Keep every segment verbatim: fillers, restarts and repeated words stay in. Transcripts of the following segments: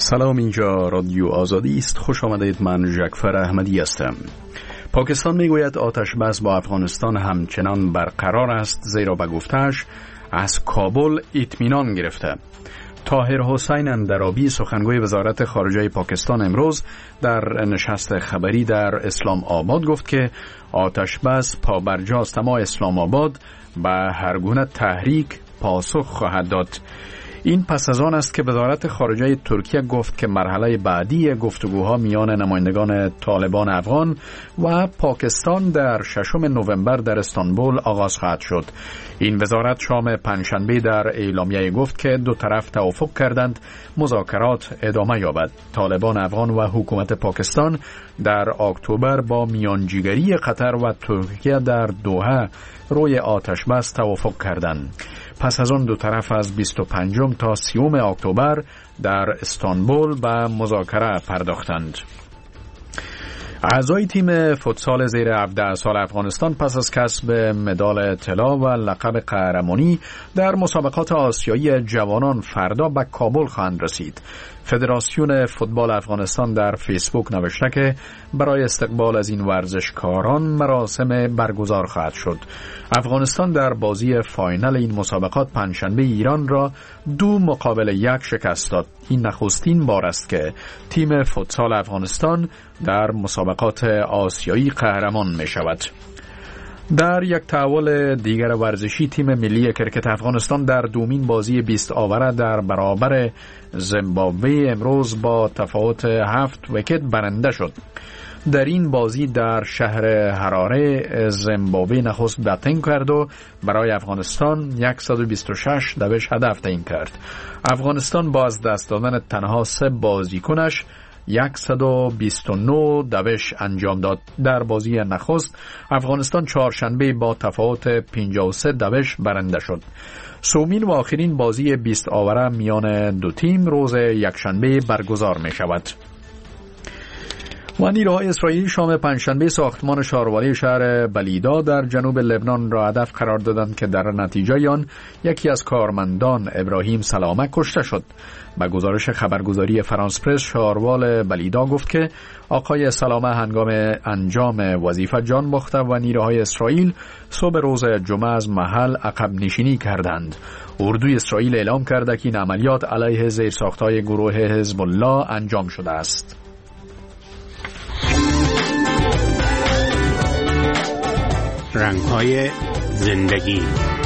سلام، اینجا رادیو آزادی است. خوش آمدید. من جعفر احمدی هستم. پاکستان میگوید آتش بس با افغانستان همچنان برقرار است، زیرا به گفته‌اش از کابل اطمینان گرفته. طاهر حسین اندرابی سخنگوی وزارت خارجه پاکستان امروز در نشست خبری در اسلام آباد گفت که آتش بس پابرجاست، اما اسلام آباد به هر گونه تحریک پاسخ خواهد داد. این پس از آن است که وزارت خارجه ترکیه گفت که مرحله بعدی گفتگوها میان نمایندگان طالبان افغان و پاکستان در ششم نوامبر در استانبول آغاز خواهد شد. این وزارت شام پنجشنبه در اعلامیه گفت که دو طرف توافق کردند مذاکرات ادامه یابد. طالبان افغان و حکومت پاکستان در اکتبر با میانجیگری قطر و ترکیه در دوحه روی آتش بس توافق کردند. پس از آن دو طرف از بیست و پنجم تا سیوم اکتبر در استانبول به مذاکره پرداختند. اعضای تیم فوتسال زیر هفده سال افغانستان پس از کسب مدال طلا و لقب قهرمانی در مسابقات آسیایی جوانان فردا به کابل خواهند رسید. فدراسیون فوتبال افغانستان در فیسبوک نوشته که برای استقبال از این ورزشکاران مراسم برگزار خواهد شد. افغانستان در بازی فاینال این مسابقات پنجشنبه ایران را دو مقابل یک شکست داد. این نخستین بار است که تیم فوتسال افغانستان در مسابقات آسیایی قهرمان می شود. در یک تحول دیگر ورزشی، تیم ملی کرکت افغانستان در دومین بازی بیست آوره در برابر زیمبابوه امروز با تفاوت هفت ویکت برنده شد. در این بازی در شهر حراره زیمبابوه نخست بتینگ کرد و برای افغانستان صد و بیست و شش دوش هدف تعیین کرد. افغانستان با از دست دادن تنها سه بازیکنش صد و بیست و نه دوش انجام داد. در بازی نخست افغانستان چهارشنبه با تفاوت پنجاه و سه دوش برنده شد. سومین و آخرین بازی بیست آوره میان دو تیم روز یکشنبه برگزار می شود. و نیروهای اسرائیلی شام پنجشنبه ساختمان شهرواری شهر بلیدا در جنوب لبنان را هدف قرار دادند که در نتیجه آن یکی از کارمندان ابراهیم سلامه کشته شد. به گزارش خبرگزاری فرانس پرس، شهروال بلیدا گفت که آقای سلامه هنگام انجام وظیفه جان باخته و نیروهای اسرائیل صبح روز جمعه از محل عقب نشینی کردند. اردوی اسرائیل اعلام کرده که این عملیات علیه زیرساخت‌های گروه حزب الله انجام شده است. رنگ‌های زندگی.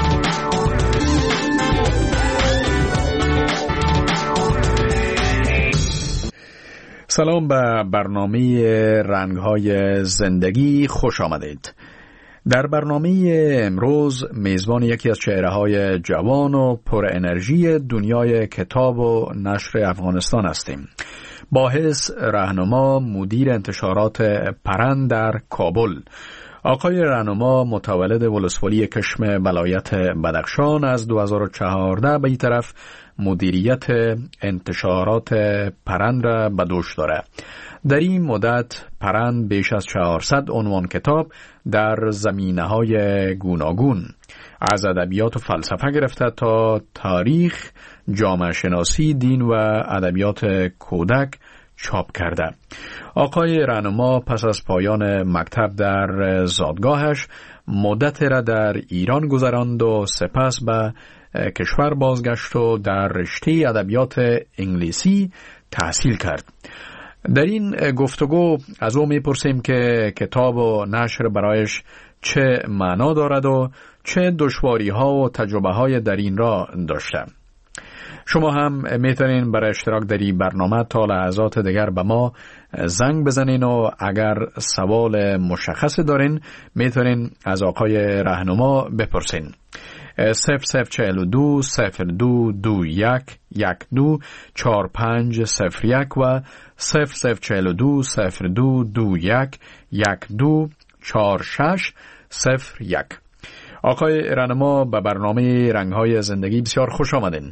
سلام به برنامه رنگ‌های زندگی، خوش آمدید. در برنامه امروز میزبان یکی از چهره‌های جوان و پر انرژی دنیای کتاب و نشر افغانستان هستیم. باحث، راهنما، مدیر انتشارات پرند در کابل. آقای راهنما متولد ولسوالی کشم ولایت بدخشان از دو هزار و چهارده به این طرف مدیریت انتشارات پرند را به دوش داره. در این مدت پرند بیش از چهارصد عنوان کتاب در زمینه‌های گوناگون از ادبیات و فلسفه گرفته تا تاریخ، جامعه شناسی، دین و ادبیات کودک چاپ کرده. آقای راهنما پس از پایان مکتب در زادگاهش مدت را در ایران گذراند و سپس به کشور بازگشت و در رشته ادبیات انگلیسی تحصیل کرد. در این گفتگو از او میپرسیم که کتاب و نشر برایش چه معنا دارد و چه دشواری ها و تجربه های در این را داشته. شما هم میتونین برای اشتراک در این برنامه تا لحظات دیگر به ما زنگ بزنین و اگر سوال مشخص دارین میتونین از آقای راهنما بپرسین. صفر صفر چهل و دو صفر دو دو یک یک دو چهار پنج صفر یک و صفر صفر چهل و دو صفر دو دو یک یک دو چهار شش صفر یک. آقای راهنما به برنامه رنگ‌های زندگی بسیار خوش آمدین.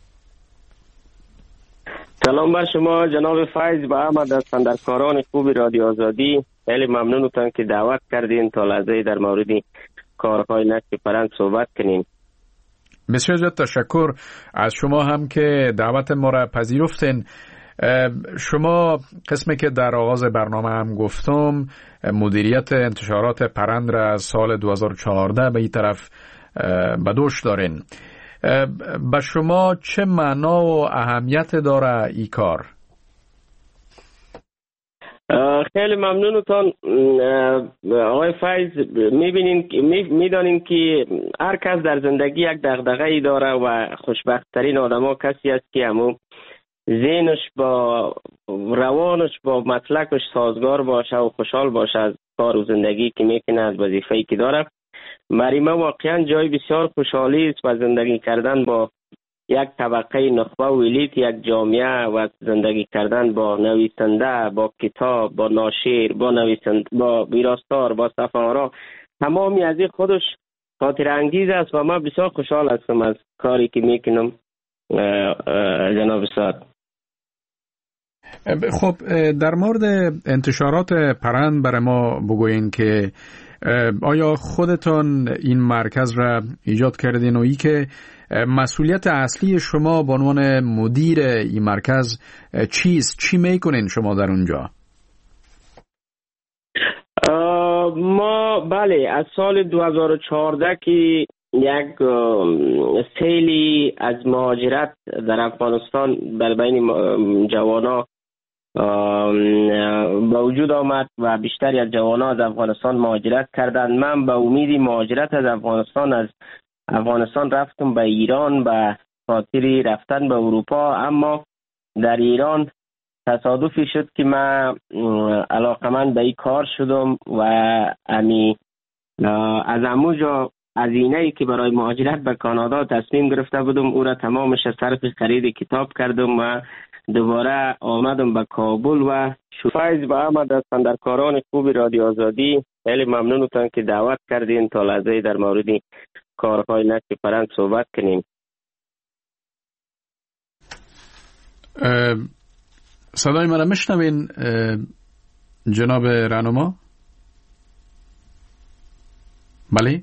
سلام بر شما جناب فیض و احمد از فندرکاران خوب رادیو آزادی. خیلی ممنونتون که دعوت کردین تا لحظه در مورد کارهای نشر پرند صحبت کنیم. بسیار زیاد تشکر از شما هم که دعوت ما را پذیرفتین. شما قسمی که در آغاز برنامه هم گفتم مدیریت انتشارات پرند را از سال دو هزار و چهارده به این طرف به دوش دارین. به شما چه معنا و اهمیت داره این کار؟ خیلی ممنونتان آقای فیض. میبینین میدانین که هر کس در زندگی یک دغدغه‌ای داره و خوشبخت‌ترین آدما کسی است که همون ذهنش با روانش با مسلکش سازگار باشه و خوشحال باشه از کار و زندگی که میکنه، از وظیفه‌ای که داره. برای ما واقعا جای بسیار خوشحالی است و زندگی کردن با یک طبقه نخبه و الیت یک جامعه و زندگی کردن با نویسنده، با کتاب، با ناشر، با نویسنده، با ویراستار، با صفحه‌نگارا، تمامی از این خودش خاطر انگیز است و من بسیار خوشحال هستم از کاری که میکنم. جناب استاد، خب در مورد انتشارات پرند برای ما بگوین که آیا خودتان این مرکز را ایجاد کردین و ای که مسئولیت اصلی شما به عنوان مدیر این مرکز چیست؟ چی میکنین شما در اونجا؟ ما بله از سال دو هزار و چهارده که یک سیلی از مهاجرت در افغانستان در بین جوانا به وجود آمد و بیشتری از جوانان از افغانستان مهاجرت کردند. من به امید مهاجرت از افغانستان از افغانستان رفتم به ایران به خاطر رفتن به اروپا، اما در ایران تصادفی شد که من علاقمند به این کار شدم و امی از همونجا هزینه‌ای که برای مهاجرت به کانادا تصمیم گرفته بودم او را تمامش صرف خرید کتاب کردم و دوباره آمدم به کابل و فیض با احمد از فندرکاران خوب رادیو آزادی خیلی ممنونتان که دعوت کردین تا لحظه در مورد کارهای نشر پرند صحبت کنیم. صدای مرا میشنوین جناب رهنما؟ بله؟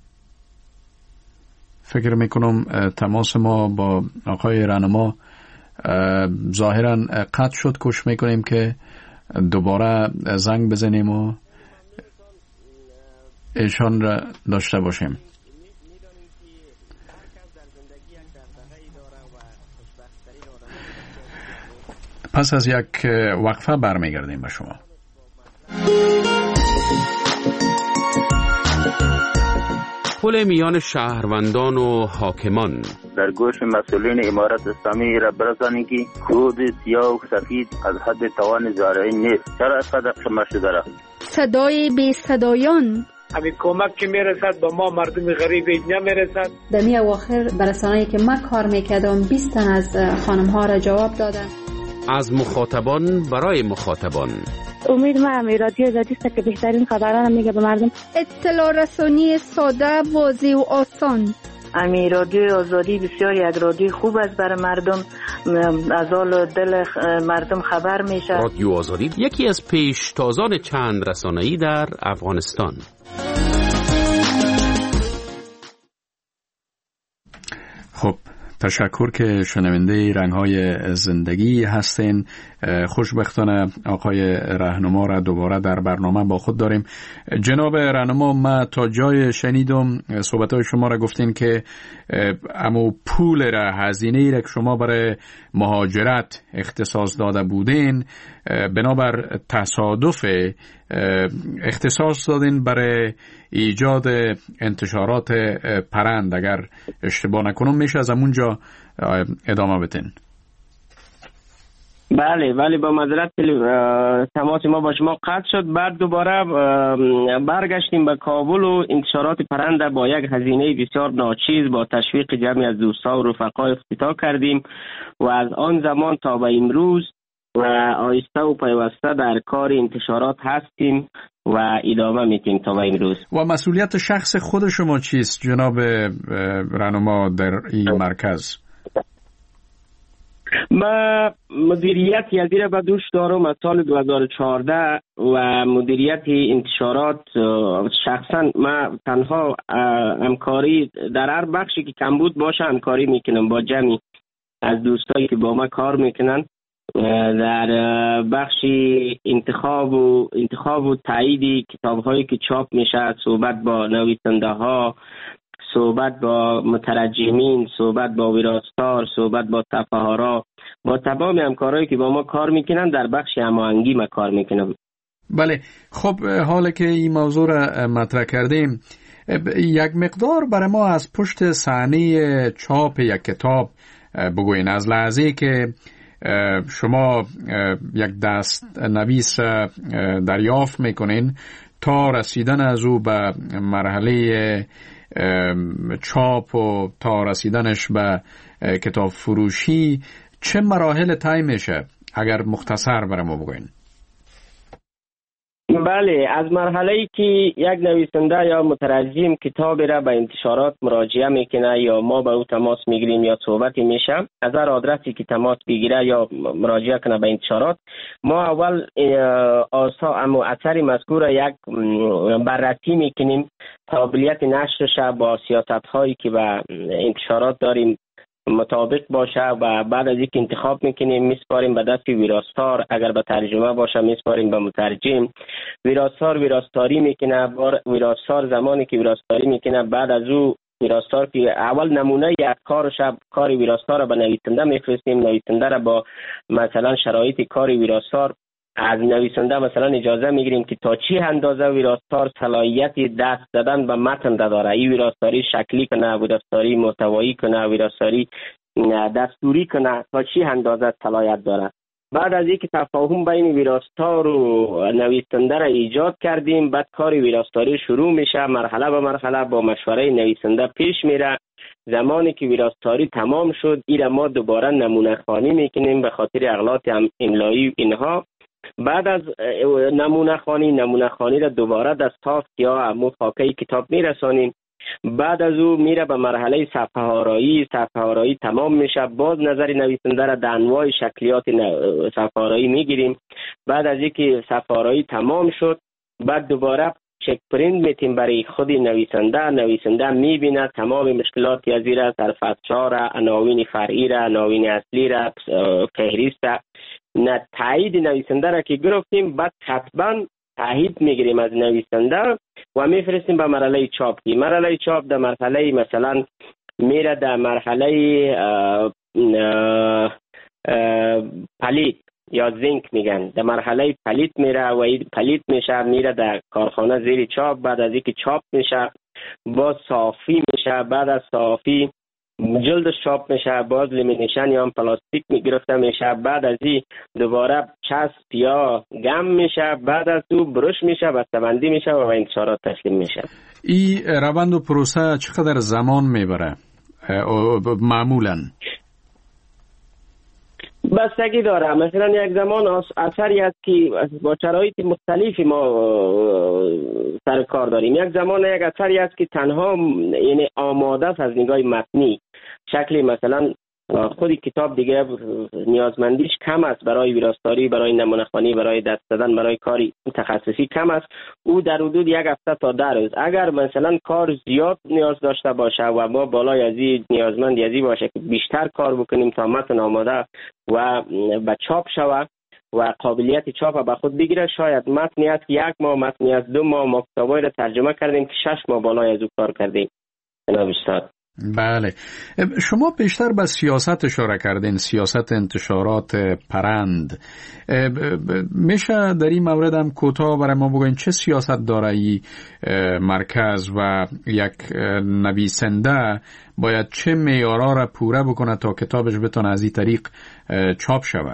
فکر میکنم تماس ما با آقای رهنما ظاهرا قطع شد. کوشش میکنیم که دوباره زنگ بزنیم و ایشان را داشته باشیم. پس از یک وقفه برمیگردیم به شما. پل میان شهروندان و حاکمان در گوش مسئولین امارت اسلامی را برسانید که کود سیاه و سفید از حد توان زارعین نیست. چرا اینقدر شما شده؟ صدای بی صدایان همین کمک که میرسد با ما مردم غریب نمیرسد. در می اواخر برسانه‌ای که من کار میکردم بیست تن از خانم ها را جواب دادن. از مخاطبان برای مخاطبان. امید ما امی رادیو آزادی است که بهترین خبران میگه به مردم. اطلاع رسانی ساده، واضح و آسان. امی رادیو آزادی بسیار یک رادیو خوب است برای مردم، از حال دل مردم خبر میشه. رادیو آزادی یکی از پیشتازان چند رسانه‌ای در افغانستان. خب تشکر که شنونده رنگ‌های زندگی هستین. خوشبختانه آقای رهنما را دوباره در برنامه با خود داریم. جناب رهنما، ما تا جای شنیدم صحبت‌های شما را گفتین که امو پول را، هزینه‌ای را که شما برای مهاجرت اختصاص داده بودین بنابر تصادف اختصاص دادین برای ایجاد انتشارات پرند. اگر اشتباه نکنم میشه از همونجا ادامه بدین. بله بله با معذرت تماس ما با شما قطع شد. بعد دوباره برگشتیم به کابل و انتشارات پرند با یک هزینه بسیار ناچیز با تشویق جمعی از دوستا و رفقا افتتاح کردیم و از آن زمان تا به امروز و آهسته و پیوسته در کار انتشارات هستیم و ادامه میتیم تا به امروز. و مسئولیت شخص خود شما چیست جناب رهنما در این مرکز؟ ما مدیریت یزیر به دوش دارم از سال دو هزار و چهارده و مدیریت انتشارات شخصا ما تنها همکاری در هر بخشی که کمبود باشه همکاری میکنم با جمعی از دوستایی که با ما کار میکنن در بخش انتخاب و انتخاب و تایید کتاب هایی که چاپ میشه، صحبت با نویسنده ها، صحبت با مترجمین، صحبت با ویراستار، صحبت با تفاهرا، با تمام همکارایی که با ما کار میکنن در بخش هماهنگی ما کار میکنم. بله، خب حالا که این موضوع را مطرح کردیم، یک مقدار برای ما از پشت صحنه چاپ یک کتاب بگوین. از لحظه که شما یک دست نویس دریافت میکنین تا رسیدن از او به مرحله چاپ و تا رسیدنش به کتاب فروشی، چه مراحل طی میشه؟ اگر مختصر برای ما بگوین. بله، از مرحله‌ای که یک نویسنده یا مترجم کتابی را به انتشارات مراجعه میکنه یا ما به او تماس میگیریم یا صحبتی میشه، از هر آدرسی که تماس بگیره یا مراجعه کنه به انتشارات، ما اول آسا اما اثر مذکور یک بررسی میکنیم، قابلیت نشرش با سیاست هایی که به انتشارات داریم مطابق باشه و بعد از اینکه انتخاب میکنیم میسپاریم به دست ویراستار، اگر به ترجمه باشه میسپاریم به مترجم، ویراستار ویراستاری میکنه. بار ویراستار زمانی که ویراستاری میکنه، بعد از او ویراستار که اول نمونه یک کارش کار ویراستار را به نویسنده میفرستیم، نویسنده را با مثلا شرایط کار ویراستار از نویسنده مثلا اجازه میگیریم که تا چی اندازه ویراستار صلاحیت دست دادن به متن داره، این ویراستاری شکلی کنه، ویراستاری محتوایی کنه، ویراستاری دستوری کنه، تا چی اندازه صلاحیت داره. بعد از اینکه تفاهم بین ویراستار و نویسنده را ایجاد کردیم، بعد کار ویراستاری شروع میشه، مرحله به مرحله با مشوره نویسنده پیش میره. زمانی که ویراستاری تمام شد، این ما دوباره نمونه خوانی میکنیم به خاطر اغلاط املایی اینها. بعد از نمونه خوانی نمونه خوانی را دوباره دستاف یا مفاکه کتاب میرسانیم. بعد از او میره به مرحله صفحه آرایی. صفحه آرایی تمام میشه، باز نظر نویسنده را در انواع شکلیات صفحه آرایی میگیریم. بعد از اینکه صفحه آرایی تمام شد، بعد دوباره چک پرینت میتیم برای خود نویسنده. نویسنده میبینه تمام مشکلاتی از این را، طرف‌ها را، عناوین فرعی را، عناوین اصلی را، فهرست را، نه تایید نویسنده را که گرفتیم، بعد حتما تایید میگیریم از نویسنده و میفرستیم به مرحله چاپ. مرحله چاپ در مرحله مثلا میره در مرحله پلیت یا زینک میگن، در مرحله پلیت میره و این پلیت میشه، میره در کارخانه زیر چاپ. بعد از اینکه چاپ میشه باز صافی میشه، بعد از صافی جلدش چاپ میشه، باز لیمینیشن یا هم پلاستیک میگرفته میشه. بعد از این دوباره چسب یا گم میشه، بعد از او برش میشه، بسته‌بندی میشه و به انتشارات تسلیم میشه. این روند و پروسه چقدر زمان میبره معمولاً؟ بستگی داره. مثلا یک زمان اثری است که با شرایط مختلفی ما سر کار داریم. یک زمان یک اثری است که تنها یعنی آماده است از نگاه متنی، شکلی مثلا خودی کتاب دیگه نیازمندیش کم است برای ویراستاری، برای نمونه‌خوانی، برای دست دادن، برای کاری تخصصی کم است. او در حدود یک هفته تا ده روز. اگر مثلا کار زیاد نیاز داشته باشه و ما بالای از این نیازمند از این باشه که بیشتر کار بکنیم تا متن آماده و به چاپ شود و قابلیت چاپ به خود بگیره، شاید متنی است که یک ماه، متنی است دو ماه، ما کتابای را ترجمه کردیم که شش ماه بالای از او کار کردیم. جناب استاد. بله، شما بیشتر به سیاست اشاره کردین، سیاست انتشارات پرند. میشه در این مورد هم کوتاه برای ما بگوین چه سیاست داره این مرکز و یک نویسنده باید چه معیارها را پوره بکنه تا کتابش بتونه از این طریق چاپ شود؟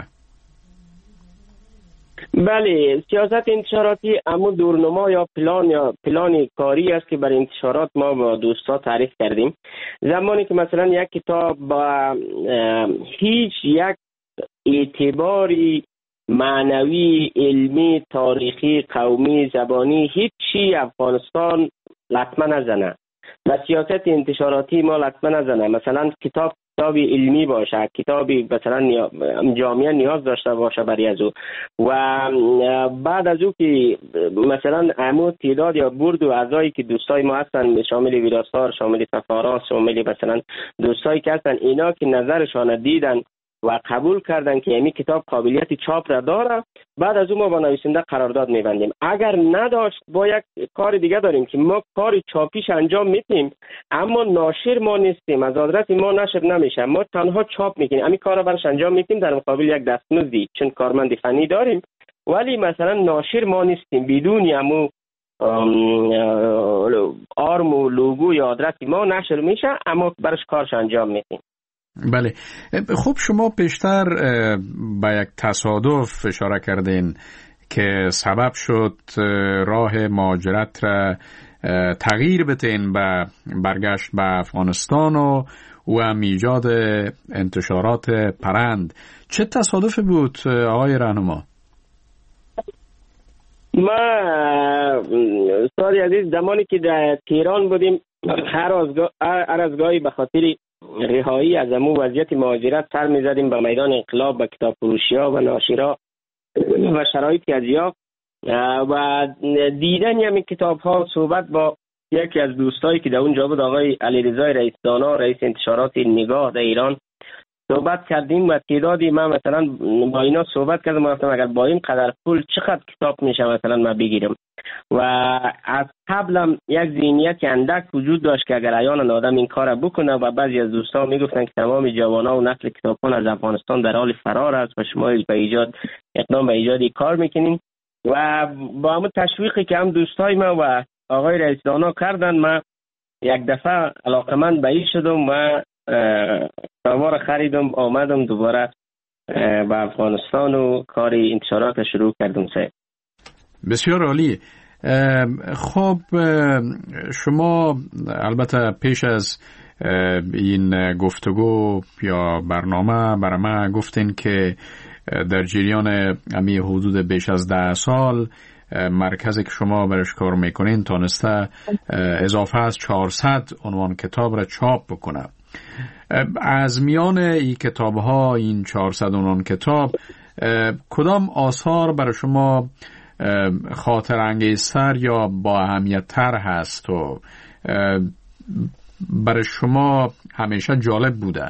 بله، سیاست انتشاراتی اما دورنما یا پلان یا پلان کاری است که برای انتشارات ما با دوستا تعریف کردیم. زمانی که مثلا یک کتاب با هیچ یک اعتباری معنوی، علمی، تاریخی، قومی، زبانی هیچ چی افغانستان لطمه نزنه و سیاست انتشاراتی ما لطمه نزنه. مثلا کتاب کتابی علمی باشه، کتابی مثلا جامعه نیاز داشته باشه برای از او و بعد از او که مثلا همون تعداد یا برد و اعضایی که دوستای ما هستن، شامل ویراستار، شامل تفاراس، شامل مثلا دوستایی که هستن، اینا که نظرشان دیدن و قبول کردن که این کتاب قابلیت چاپ را داره، بعد از اون ما با نویسنده قرارداد می‌بندیم. اگر نداشت با یک کار دیگه داریم که ما کار چاپیش انجام میدیم اما ناشر ما نیستیم، از آدرس ما نشر نمیشه، ما تنها چاپ میکنیم، همین کار را برش انجام میدیم در مقابل یک دستمزدی، چون کارمند فنی داریم ولی مثلا ناشر ما نیستیم، بدون همو آرم و لوگو یا آدرس ما نشر میشه اما برش کارش انجام میدیم. بله. خب شما پیشتر به یک تصادف اشاره کردین که سبب شد راه مهاجرت را تغییر بتین به برگشت به افغانستان و و هم ایجاد انتشارات پرند. چه تصادفی بود آقای راهنما؟ ما استاد عزیز زمانی که در تهران بودیم هر از گاهی به خاطر رهایی از امو وضعیت مهاجرت سر می‌زدیم به میدان انقلاب، به کتاب فروشی‌ها و ناشرها و شرایطی از یا و دیدن همین کتاب‌ها، صحبت با یکی از دوستایی که در اونجا بود آقای علیرضا رئیس دانا، رئیس انتشارات نگاه در ایران، صحبت کردیم و تعدادی من مثلا با اینا صحبت کردم و گفتم اگر با این قدر پول چقدر کتاب میشه مثلا من بگیرم و از قبلم یک ذهنیت اندک وجود داشت که اگر عیان آدم این کار بکنه و بعضی از دوستان میگفتن که تمام جوانان و نسل کتابخوان از افغانستان در حال فرار است و شما به ایجاد اقدام به ایجاد کار میکنین و با همون تشویقی که هم دوستای من و آقای رئیس دانا کردن من یک دفعه علاقمند به این شدم و سوار خریدم آمدم دوباره به افغانستان و کار انتشارات شروع کردم. سه بسیار عالی. خب شما البته پیش از این گفتگو یا برنامه برای ما گفتین که در جریان امی حدود بیش از ده سال مرکزی که شما برش کار میکنین تانسته اضافه از چهارصد عنوان کتاب را چاپ بکنه. از میان این کتاب ها، این چهارصد عنوان کتاب، کدام آثار برای شما خاطر انگیزتر یا با اهمیت تر هست و برای شما همیشه جالب بوده؟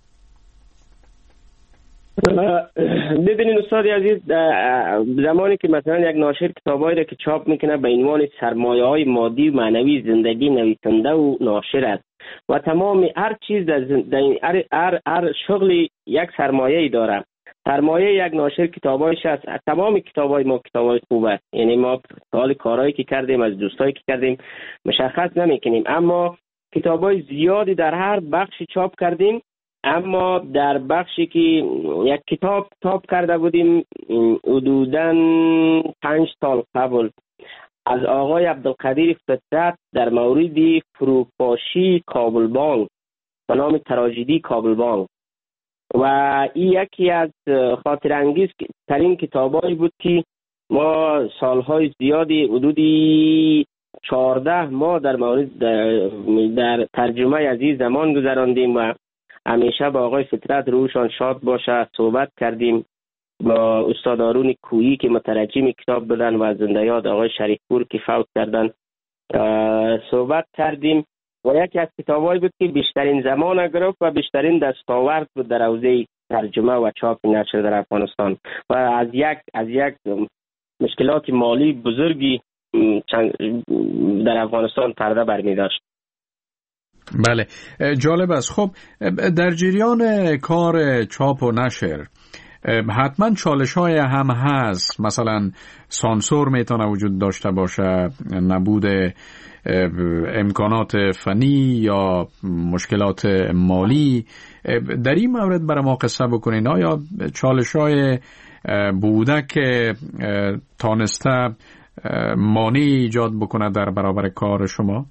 ببینید استاد عزیز، زمانی که مثلا یک ناشر کتابایی را که چاپ میکنه به عنوان سرمایه های مادی و معنوی زندگی نویسنده و ناشر است و تمام هر چیز در, در هر, هر, هر شغلی یک سرمایه ای داره. سرمایه یک ناشر کتابایش است. تمام کتابای ما کتابای خوب است، یعنی ما حال کارهایی که کردیم از دوستایی که کردیم مشخص نمیکنیم، اما کتابای زیادی در هر بخشی چاپ کردیم. اما در بخشی که یک کتاب چاپ کرده بودیم حدوداً پنج سال قبل از آقای عبدالقدیر فطرت در مورد فروپاشی کابل بانک به نام تراژدی کابل بانک و این یکی از خاطر انگیز ترین کتابایی بود که ما سالهای زیادی حدودی چهارده ماه در مورد در, در ترجمه از این زمان گذراندیم و همیشه با آقای فطرت روشان شاد باشه صحبت کردیم. با استاد هارون کویی که مترجم کتاب بودن و زنده یاد آقای شریفپور که فوت کردن صحبت کردیم و یکی از کتابایی بود که بیشترین زمان گرفت و بیشترین دستاورد بود در حوزه ترجمه و چاپ نشر در افغانستان و از یک از یک مشکلات مالی بزرگی در افغانستان پرده برمی داشت. بله، جالب است. خب در جریان کار چاپ و نشر حتما چالش های هم هست، مثلا سانسور میتونه وجود داشته باشه، نبود امکانات فنی یا مشکلات مالی. در این مورد برای ما قصه بکنین، آیا چالش های بوده که تانسته مانع ایجاد بکنه در برابر کار شما؟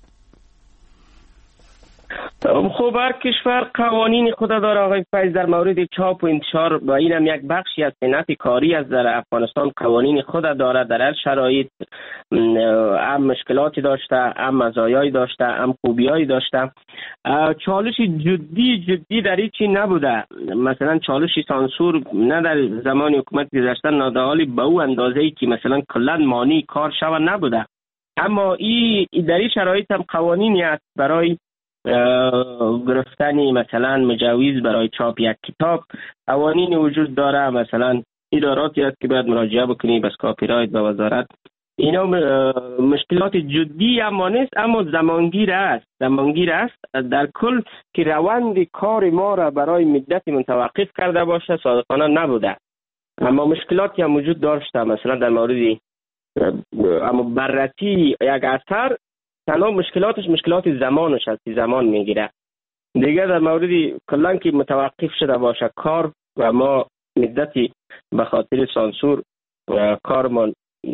خب هر کشور قوانین خود داره آقای فیض در مورد چاپ و انتشار و اینم یک بخشی از صنعت کاری از در افغانستان قوانین خود داره. در هر شرایط هم مشکلاتی داشته، هم مزایایی داشته، هم خوبیایی داشته. چالش جدی جدی در این چی نبوده، مثلا چالش سانسور نه در زمان حکومت گذشته نه در حالی به او اندازه‌ای که مثلا کلا مانی کار شود نبوده، اما این در این شرایط هم قوانینی است برای گرفتن مثلا مجوز برای چاپ یک کتاب قوانین وجود داره، مثلا اداراتی هست که باید مراجعه بکنی بس کاپی رایت و وزارت. اینا مشکلات جدی اما نیست، اما زمانگیر است زمانگیر است در کل که روند کار ما را برای مدت متوقف کرده باشه صادقانه نبوده، اما مشکلاتی هم وجود داشته. مثلا در مورد اما بررسی یک اثر تنها مشکلاتش مشکلات زمانش است، زمان میگیره. دیگه در مورد کلا که متوقف شده باشه کار و ما مدتی به خاطر سانسور کارمان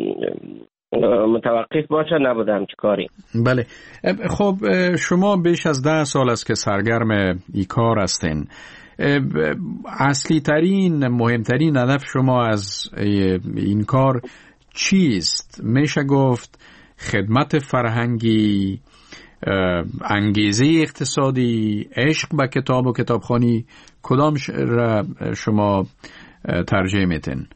متوقف باشه نبوده همچه کاری. بله. خب شما بیش از ده سال است که سرگرم این کار هستین. اصلی ترین مهمترین هدف شما از این کار چیست؟ میشه گفت خدمت فرهنگی، انگیزه اقتصادی، عشق به کتاب و کتابخوانی، کدام را شما ترجیح میتین؟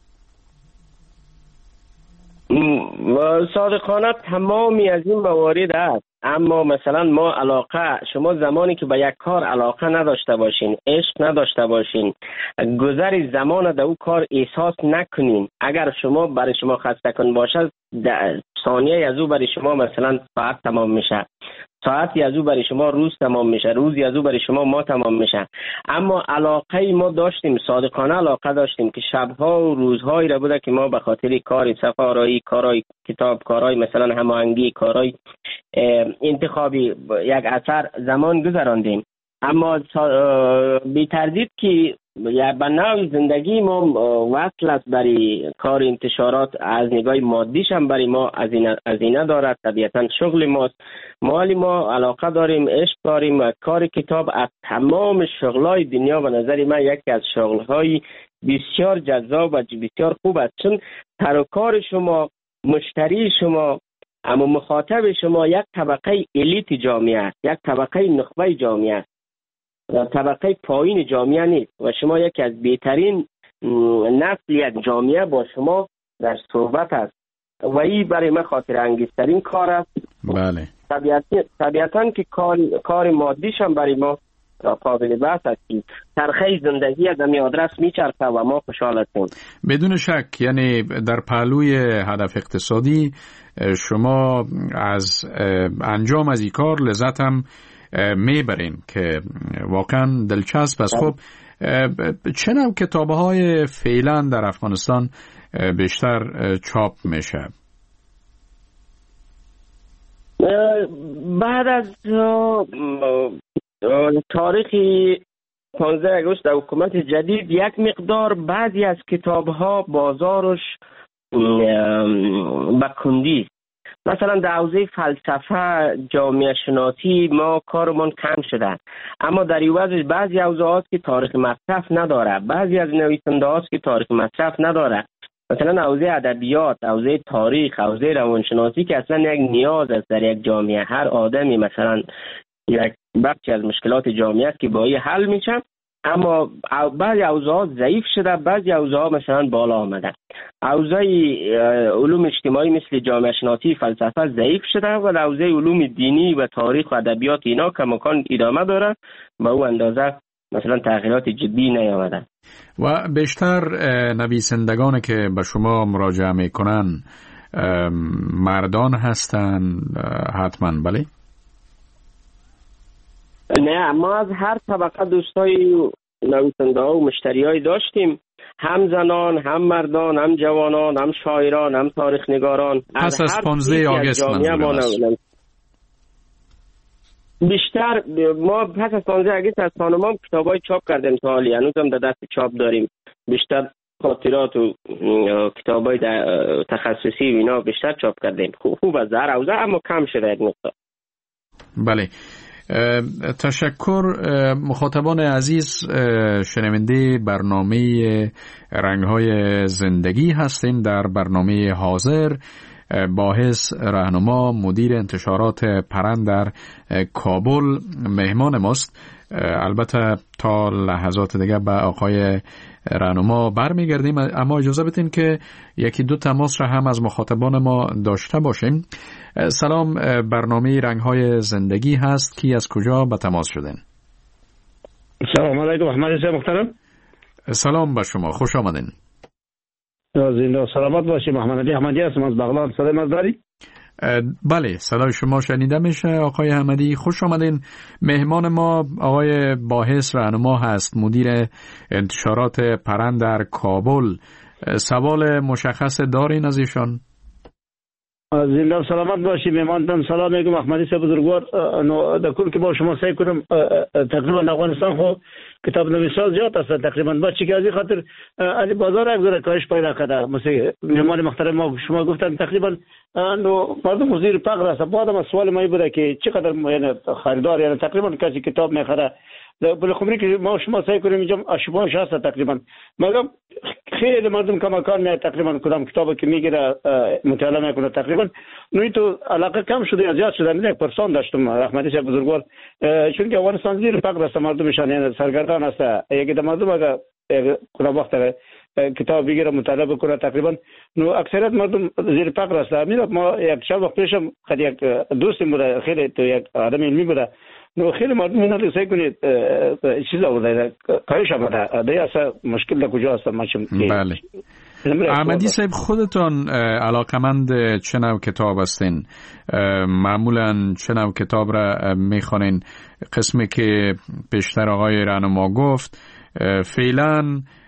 صادقانه تمامی از این موارد است، اما مثلا ما علاقه، شما زمانی که به یک کار علاقه نداشته باشین، عشق نداشته باشین، گذر زمان در او کار احساس نکنین، اگر شما برای شما خسته کن باشه ثانیه از او برای شما مثلا ساعت تمام میشه، ساعتی از او برای شما روز تمام میشه، روزی از او برای شما ما تمام میشه. اما علاقه ما داشتیم، صادقانه علاقه داشتیم که شبها و روزهایی را بوده که ما به خاطر کار سفارایی، کارهای کتاب، کارهای مثلا هماهنگی، کارهای انتخابی یک اثر زمان گذراندیم. اما بی تردید که به نوع زندگی ما وصل است برای کار انتشارات، از نگاه مادیش هم برای ما هزینه دارد، طبیعتا شغل ماست، مالی ما علاقه داریم، عشق داریم. کار کتاب از تمام شغلای دنیا به نظر من یکی از شغلهای بسیار جذاب و بسیار خوب است، چون سر و کار شما، مشتری شما، اما مخاطب شما یک طبقه الیت جامعه است، یک طبقه نخبه جامعه است، طبقه پایین جامعه نیست و شما یکی از بهترین نسل یک جامعه با شما در صحبت است و این برای من خاطر انگیزترین کار است. بله. طبیعتا که کار کار مادیش هم برای ما قابل بحث است که چرخه زندگی از همین آدرس میچرخه و ما خوشحال هستیم. بدون شک، یعنی در پهلوی هدف اقتصادی شما از انجام از این کار لذت هم میبرین که واقعا دلچسب است. خب چه نوع کتاب‌های فعلا در افغانستان بیشتر چاپ میشه؟ بعد از تاریخ پانزده آگوست در حکومت جدید یک مقدار بعضی از کتاب‌ها بازارش بکندی، مثلا در حوزه فلسفه، جامعه شناسی ما کارمون کم شده، اما در عوضش بعضی حوزه هاست که تاریخ مصرف نداره، بعضی از نویسنده هاست که تاریخ مصرف نداره، مثلا حوزه ادبیات، حوزه تاریخ، حوزه روانشناسی که اصلا یک نیاز است در یک جامعه. هر آدمی مثلا یک بخشی از مشکلات جامعه است که با این حل میشه، اما بعضی حوزه ها ضعیف شده، بعضی حوزه ها مثلا بالا آمده. حوزه علوم اجتماعی مثل جامعه شناسی، فلسفه ضعیف شده و حوزه علوم دینی و تاریخ و ادبیات اینا کماکان ادامه داره و او اندازه مثلا تغییرات جدی نیامده. و بیشتر نویسندگان که به شما مراجعه میکنن مردان هستن حتما؟ بله. نه، ما از هر طبقه دوستای نویسنده ها و مشتری های داشتیم، هم زنان، هم مردان، هم جوانان، هم شاعران، هم تاریخ نگاران. پس از پانزده آگوست منظورم بیشتر ما پس از پانزده آگوست از خانمان کتاب های چاپ کردیم تا حالی، هنوز هم در دست چاپ داریم. بیشتر خاطرات و کتاب های تخصصی و اینا بیشتر چاپ کردیم. خوب خوب از در حوزه، اما کم شده یک مقدار. بله. تشکر. مخاطبان عزیز، شنونده برنامه رنگ‌های زندگی هستیم. در برنامه حاضر باحث رهنما مدیر انتشارات پرند در کابل مهمان ماست. البته تا لحظات دیگه به آقای رهنما برمیگردیم، اما اجازه بدین که یکی دو تماس را هم از مخاطبان ما داشته باشیم. سلام، برنامه رنگ‌های زندگی هست. کی از کجا به تماس شدین؟ سلام علیکم، احمدی صاحب محترم. سلام به شما، خوش آمدین. زنده و سلامت باشید. محمد علی احمدی هستم از بغلان. صدای من داری؟ بله، صدای شما شنیده میشه آقای احمدی. خوش آمدین. مهمان ما آقای باحث رهنما هست، مدیر انتشارات پرند در کابل. سوال مشخص دارین از ایشان؟ زنده و سلامت باشید. مهمانتان سلام میگم. احمدی صاحب بزرگوار، در کل که با شما سعی کنم تقریبا افغانستان خو کتاب نویسان زیاد است تقریبا، با چی که از این خاطر علی بازار یک ذره کاهش پیدا کرده. مثل مهمان محترم ما شما گفتن تقریبا نو مردم وزیر فقر است. بعدم از سوال ما بوده که چقدر یعنی خریدار، یعنی تقریبا کسی کتاب میخره بالاخره که ما شما سعی کنیم اینجا اشباهش هست تقریبا، مگر خیلی مردم کماکان میاد تقریبا کدام کتابی که میگیره مطالعه میکنه تقریبا. نوی تو علاقه کم شده یا زیاد شده. من یک پرسان داشتم احمدی صاحب بزرگوار، چون که افغانستان زیر فقر است، مردمشان یعنی سرگردان است. یکی در مردم اگر کدام وقت کتاب بگیره مطالعه بکنه تقریبا نو اکثریت مردم زیر فقر است. میاد ما یک شب وقت پیشم خود یک دوستم بود، خیلی تو یک آدم علمی بود، نو خیلی مردم اینا سعی کنید چیز آورده کاهش آمده. دیگه اصلا مشکل در کجا است؟ ماشم. بله احمدی صاحب، خودتان علاقمند چه نوع کتاب هستین؟ معمولا چه نوع کتاب را میخوانین؟ قسمی که پیشتر آقای رهنما گفت فعلا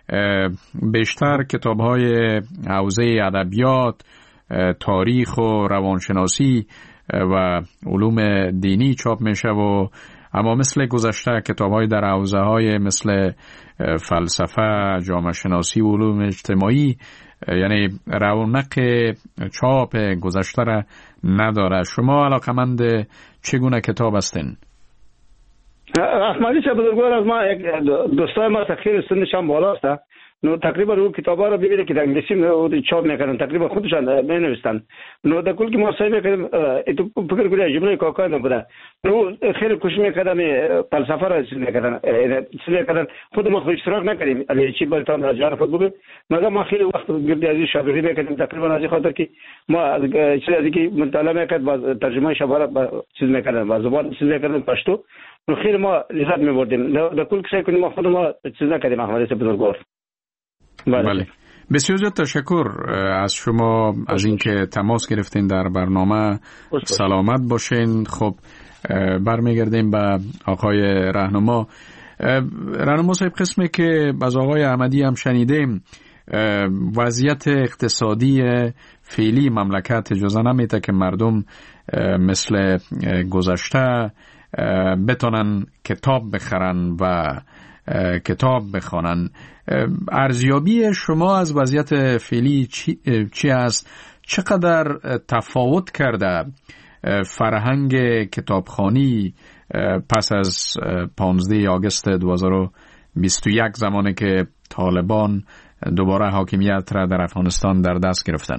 بیشتر کتاب های حوزه ادبیات، تاریخ و روانشناسی و علوم دینی چاپ میشه، و اما مثل گذشته کتاب‌های در حوزه‌های مثل فلسفه، جامعه شناسی و علوم اجتماعی یعنی رونق چاپ گذشته را نداره. شما علاقمند چگونه کتاب هستین؟ احمدی صاحب بزرگوار، از ما یک دوستای ما خیلی سنشان بالا است، نو تقریبا رو کتابا رو ببینید که در انگلیسی چاپ میکنن، تقریبا خودشان مینویسن. نو در کل که ما سعی میکنیم تو فکر کنید جمله کاکا نبوده، نو خیلی کوشش میکردم فلسفه را چیز میکردن چیز میکردن خود ما خود اشتراک نکردیم علی چی برتان راجع خود بگم، مگر ما خیلی وقت گرد از شاگردی میکردیم تقریبا از خاطر که ما چیز از که مطالعه میکرد با ترجمه شباره چیز میکردن با زبان چیز میکردن پشتو، نو خیلی ما لذت میبردیم. در کل که سعی کنیم خود ما چیز نکردیم. احمدی صاحب بزرگوار. بله. بله. بسیار زیاد تشکر از شما از اینکه تماس گرفتین در برنامه. سلامت باشین. خب برمیگردیم به آقای رهنما. رهنما صاحب، قسمی که از آقای احمدی هم شنیدیم، وضعیت اقتصادی فعلی مملکت اجازه نمیده که مردم مثل گذشته بتونن کتاب بخرن و کتاب بخوانن. ارزیابی شما از وضعیت فعلی چی, چی است؟ چقدر تفاوت کرده فرهنگ کتابخوانی پس از پانزده آگوست دو هزار و بیست و یک، زمانی که طالبان دوباره حاکمیت را در افغانستان در دست گرفتن؟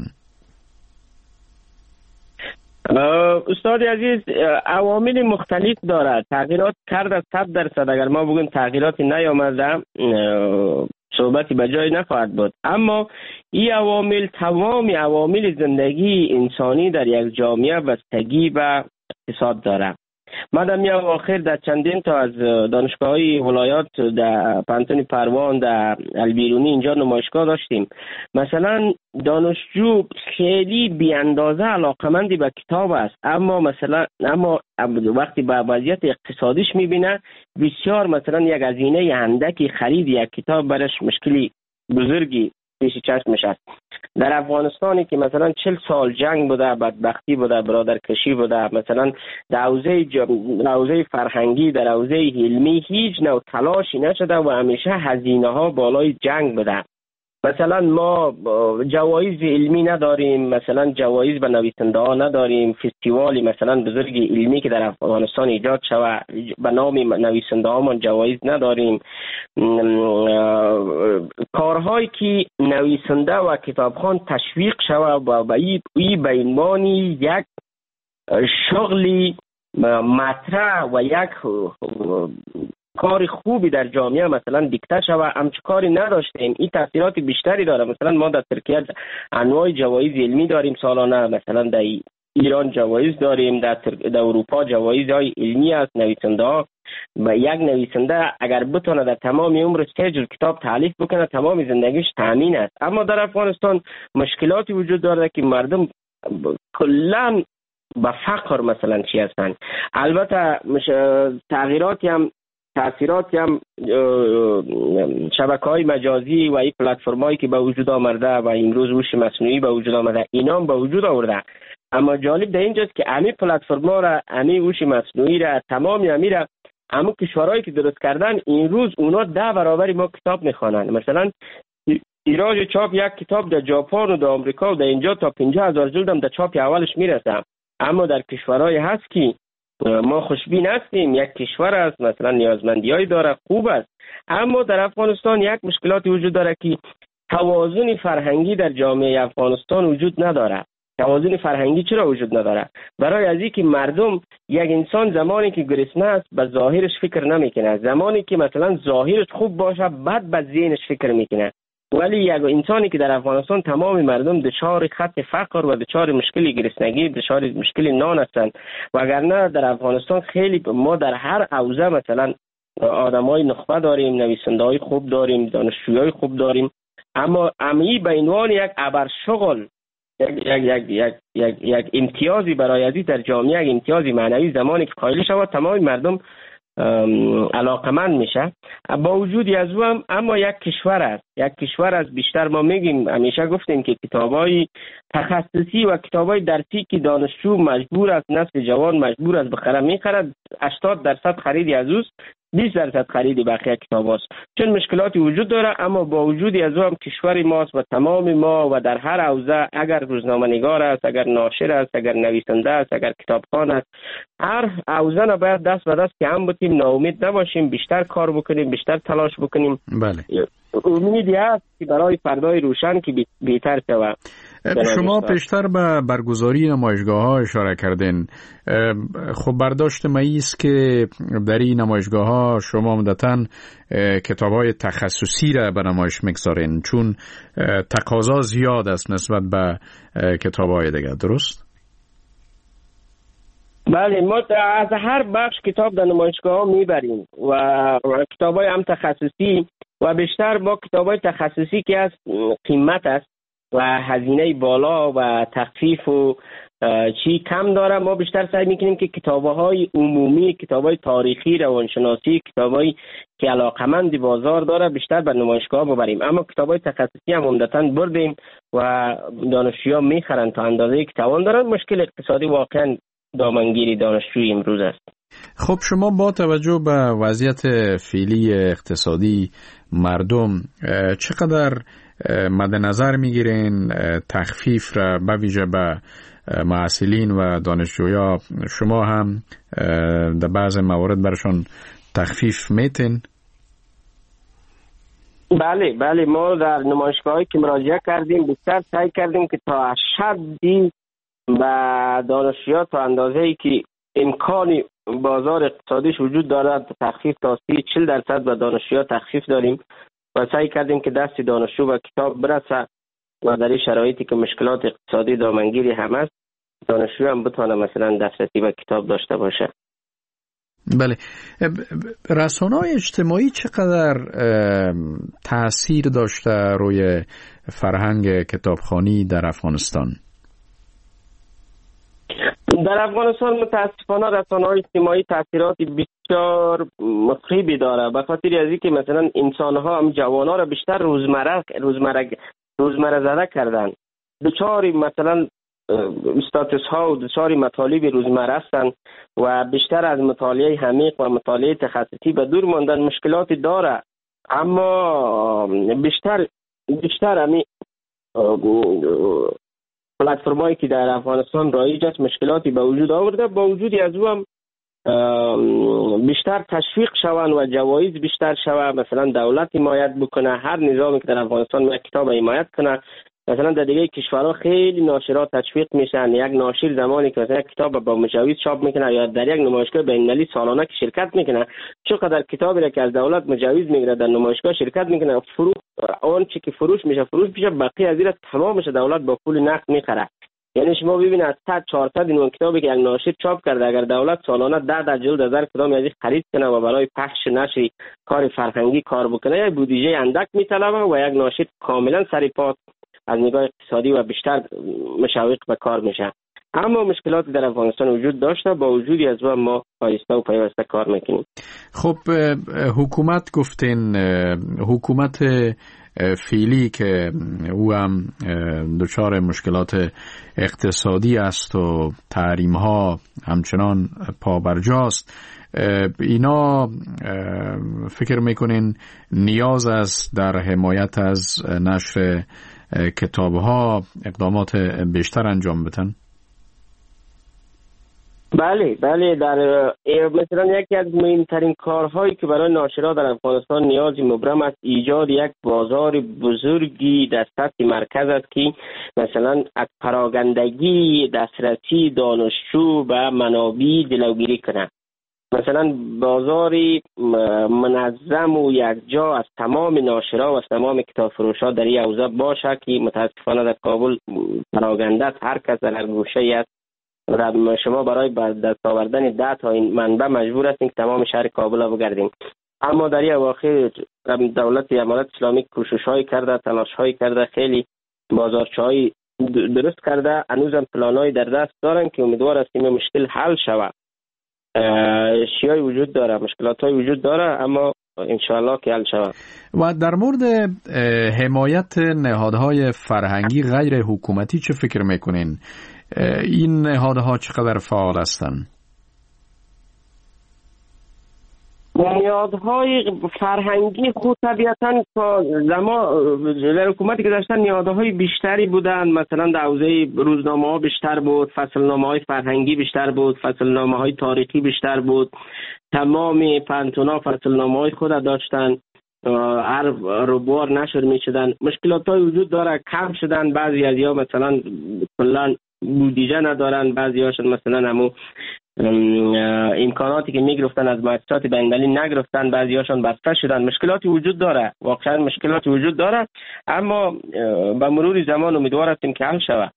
استاد عزیز، عوامل مختلف دارد. تغییرات کرده صد درصد. اگر ما بگیم تغییراتی نیامده صحبتی به جای نخواهد بود، اما این عوامل تمام عوامل زندگی انسانی در یک جامعه بستگی به اقتصاد دارد. ما در میان آخر در چندین تا از دانشگاه‌های ولایات در پانتون پروان در البیرونی اینجا نمایشگاه داشتیم. مثلا دانشجو خیلی بی اندازه علاقمندی به کتاب است، اما مثلا اما وقتی به وضعیت اقتصادیش میبینه بسیار مثلا یک هزینه اندکی خرید یک کتاب برش مشکلی بزرگی پیش چشمش است. در افغانستانی که مثلا چل سال جنگ بوده، بدبختی بوده، برادرکشی بوده، مثلا در حوزه حوزه فرهنگی، در حوزه علمی هیچ نوع تلاشی نشده و همیشه هزینه ها بالای جنگ بوده. مثلا ما جوایز علمی نداریم، مثلا جوایز به نویسنده ها نداریم، فستیوالی مثلا بزرگ علمی که در افغانستان ایجاد شوه به نام نویسنده ها ما جوایز نداریم. کارهایی که نویسنده و کتابخوان تشویق شوه و به این به عنوان یک شغلی مطرح و یک کار خوبی در جامعه مثلا دیکته شوه، همچه کاری نداشتیم. این تاثیرات بیشتری داره. مثلا ما در ترکیه انواع جوایز علمی داریم سالانه، مثلا در ایران جوایز داریم، در, در اروپا جوایز های علمی است. نویسنده ها و یک نویسنده اگر بتونه در تمام عمرش سه جلد کتاب تالیف بکنه تمام زندگیش تامین است. اما در افغانستان مشکلاتی وجود داره که مردم کلا با فقر مثلا چی هستند. البته تغییراتی هم تاثیراتی هم شبکه‌های مجازی و این پلتفرمایی که به وجود آمده و امروز هوش مصنوعی به وجود آمده اینا هم به وجود آورده. اما جالب در اینجاست که همین پلتفرم‌ها را، همین هوش مصنوعی را، تمامی همین را اما کشورهایی که درست کردن این روز اونا ده برابر ما کتاب میخوانند. مثلا ایراج چاپ یک کتاب در ژاپن و در آمریکا و در اینجا تا پنجاه هزار جلد هم در چاپ اولش میرسه. اما در کشورهای هست که ما خوشبین هستیم، یک کشور است مثلا نیازمندیایی داره، خوب است. اما در افغانستان یک مشکلاتی وجود داره که توازن فرهنگی در جامعه افغانستان وجود نداره. توازن فرهنگی چرا وجود نداره؟ برای از اینکه مردم، یک انسان زمانی که گرسنه است به ظاهرش فکر نمیکنه، زمانی که مثلا ظاهرش خوب باشه بعد به ذهنش فکر میکنه. ولی یک انسانی که در افغانستان تمام مردم دچار خط فقر و دچار مشکل گرسنگی، دچار مشکل نان هستند. وگرنه در افغانستان خیلی ما در هر حوزه مثلا آدمای نخبه داریم، نویسنده‌های خوب داریم، دانشجویای خوب داریم. اما امی به عنوان یک ابرشغل یک یک یک یک یک امتیازی برای ازی در جامعه، یک امتیازی معنوی زمانی که قائل شود تمام مردم علاقمند میشه. با وجودی از او هم اما یک کشور است، یک کشور است. بیشتر ما میگیم، همیشه گفتیم که کتابای تخصصی و کتابای درسی که دانشجو مجبور است، نسل جوان مجبور است بخره میخرد، هشتاد درصد خریدی از اوست، بیست درصد خریدی بقیه کتاب است. چون مشکلاتی وجود داره. اما با وجودی از او هم کشور ماست و تمام ما و در هر حوزه، اگر روزنامه نگار است، اگر ناشر است، اگر نویسنده است، اگر کتابخوان است، هر حوزه را باید دست به دست که هم بتیم، ناامید نباشیم، بیشتر کار بکنیم، بیشتر تلاش بکنیم. بله. امیدی هست که برای فردای روشن که بهتر شود. شما پیشتر به برگزاری نمایشگاه ها اشاره کردین. خب برداشت من است که در این نمایشگاه ها شما عمدتاً کتاب های تخصصی را به نمایش میگذارین، چون تقاضا زیاد است نسبت به کتاب های دیگر، درست؟ بله، ما از هر بخش کتاب در نمایشگاه ها میبریم و کتاب های هم تخصصی و بیشتر با کتاب های تخصصی که از قیمت است و هزینه بالا و تخفیف و چی کم داره، ما بیشتر سعی میکنیم که کتاب‌های عمومی، کتاب‌های تاریخی، روانشناسی، کتاب‌هایی که علاقمند بازار داره بیشتر به نمایشگاه ببریم. اما کتاب‌های تخصصی هم عمدتاً بردیم و دانشجویان میخرن تا اندازه‌ای که توان دارن. مشکل اقتصادی واقعاً دامنگیری دانشجوی امروز است. خب شما با توجه به وضعیت فعلی اقتصادی مردم چقدر مد نظر میگیرین تخفیف را به ویژه به معسلین و دانشجویا؟ شما هم در بعض موارد برشان تخفیف میتین؟ بله بله، ما در نمایشگاهایی که مراجعه کردیم بیشتر سعی کردیم که تا حدی و دانشجویا تا اندازه‌ای که امکانی بازار اقتصادیش وجود دارد تخفیف تا سی چهل درصد و دانشجویا تخفیف داریم و سعی کردیم که دست دانشجو و کتاب برسه و در این شرایطی که مشکلات اقتصادی دامنگیری هم است دانشجو هم بتونه مثلا دسترسی به کتاب داشته باشه. بله. رسانه‌های اجتماعی چقدر تأثیر داشته روی فرهنگ کتابخوانی در افغانستان؟ در افغانستان متاسفانه رسانه‌های اجتماعی تاثیرات بسیار مخریبی داره، به خاطر از اینکه مثلا انسان‌ها هم جوان‌ها را بیشتر روزمره روزمره روزمره زده کردن، دچار مثلا استاتوس ها و دچار مطالب روزمره هستند و بیشتر از مطالعه عمیق و مطالعه تخصصی به دور ماندن مشکلاتی داره. اما بیشتر بیشتر همین پلتفرمایی که در افغانستان رایج است مشکلاتی به وجود آورده، با وجودی از او هم بیشتر تشویق شوند و جوایز بیشتر شود، مثلا دولت حمایت بکنه، هر نظامی که در افغانستان یک کتاب حمایت کنه. مثلا در دیگه کشورها خیلی ناشرات تشویق میشن، یک ناشر زمانی که مثلا کتاب با مجوز چاپ میکنه یا در یک نمایشگاه بین‌المللی سالانه که شرکت میکنه، چقدر کتابی را که از دولت مجوز میگیره در نمایشگاه شرکت میکنه، فروش آن چی که فروش میشه فروش میشه، بقیه از این تمامش دولت با پول نقد میخره. یعنی شما ببینید از صد چهارصد این کتابی که یک ناشر چاپ کرده، اگر دولت سالانه ده ده جلد از هر کدام از خرید کنه و برای پخش نشر کار فرهنگی کار بکنه، یک بودجه اندک میطلبه و یک ناشر کاملا سریپا از نگاه اقتصادی و بیشتر مشوق به کار میشه. اما مشکلات در افغانستان وجود داشته، با وجودی از ما ما آهسته و پیوسته کار میکنیم. خب حکومت گفتین، حکومت فعلی که او هم دچار مشکلات اقتصادی است و تحریم ها همچنان پابرجاست، اینا فکر میکنین نیاز است در حمایت از نشر کتاب ها اقدامات بیشتر انجام بدن؟ بله بله، در مثلا یکی از مهمترین کارهایی که برای ناشرها در افغانستان نیازی مبرم است ایجاد یک بازار بزرگی در سطح مرکز است که مثلا از پراگندگی دسترسی دانشجو به منابع جلوگیری کنه. مثلا بازاری منظم و یکجا از تمام ناشرها و از تمام کتاب فروشها در این حوزه باشه که متاسفانه در کابل پراگنده است، هر کس در هر گوشه‌ای است. شما برای دست آوردن ده تا این منبع مجبور هستین که تمام شهر کابل را بگردین. اما در این اواخر دولت امارت اسلامی کوشش‌هایی کرده، تلاش‌هایی کرده، خیلی بازارچه‌های درست کرده، هنوزم پلان‌هایی در دست دارن که امیدوار هستیم مشکل حل شود. اشیای وجود داره، مشکلات‌های وجود داره، اما انشاءالله که حل شود. و در مورد حمایت نهادهای فرهنگی غیر حکومتی چه فکر میکنین؟ این نهادها چقدر فعال هستند؟ نهادهای فرهنگی خود طبیعتاً تا زمان در حکومتی که داشتن نهادهای بیشتری بودن، مثلا در حوزه روزنامه ها بیشتر بود، فصلنامه های فرهنگی بیشتر بود، فصلنامه های تاریخی بیشتر بود، تمام پانتونا فصلنامه های خود داشتن، هر روبوار نشر می شدن. مشکلات های وجود داره، کم شدن، بعضی از یا مثلا کلان بودجه ندارن، بعضی هاشون مثلا همون امکاناتی که میگرفتن از مؤسسات بین‌المللی نگرفتن، بعضی هاشون بسته شدن. مشکلاتی وجود داره، واقعا مشکلاتی وجود داره، اما به مرور زمان امیدوار هستیم که حل شود.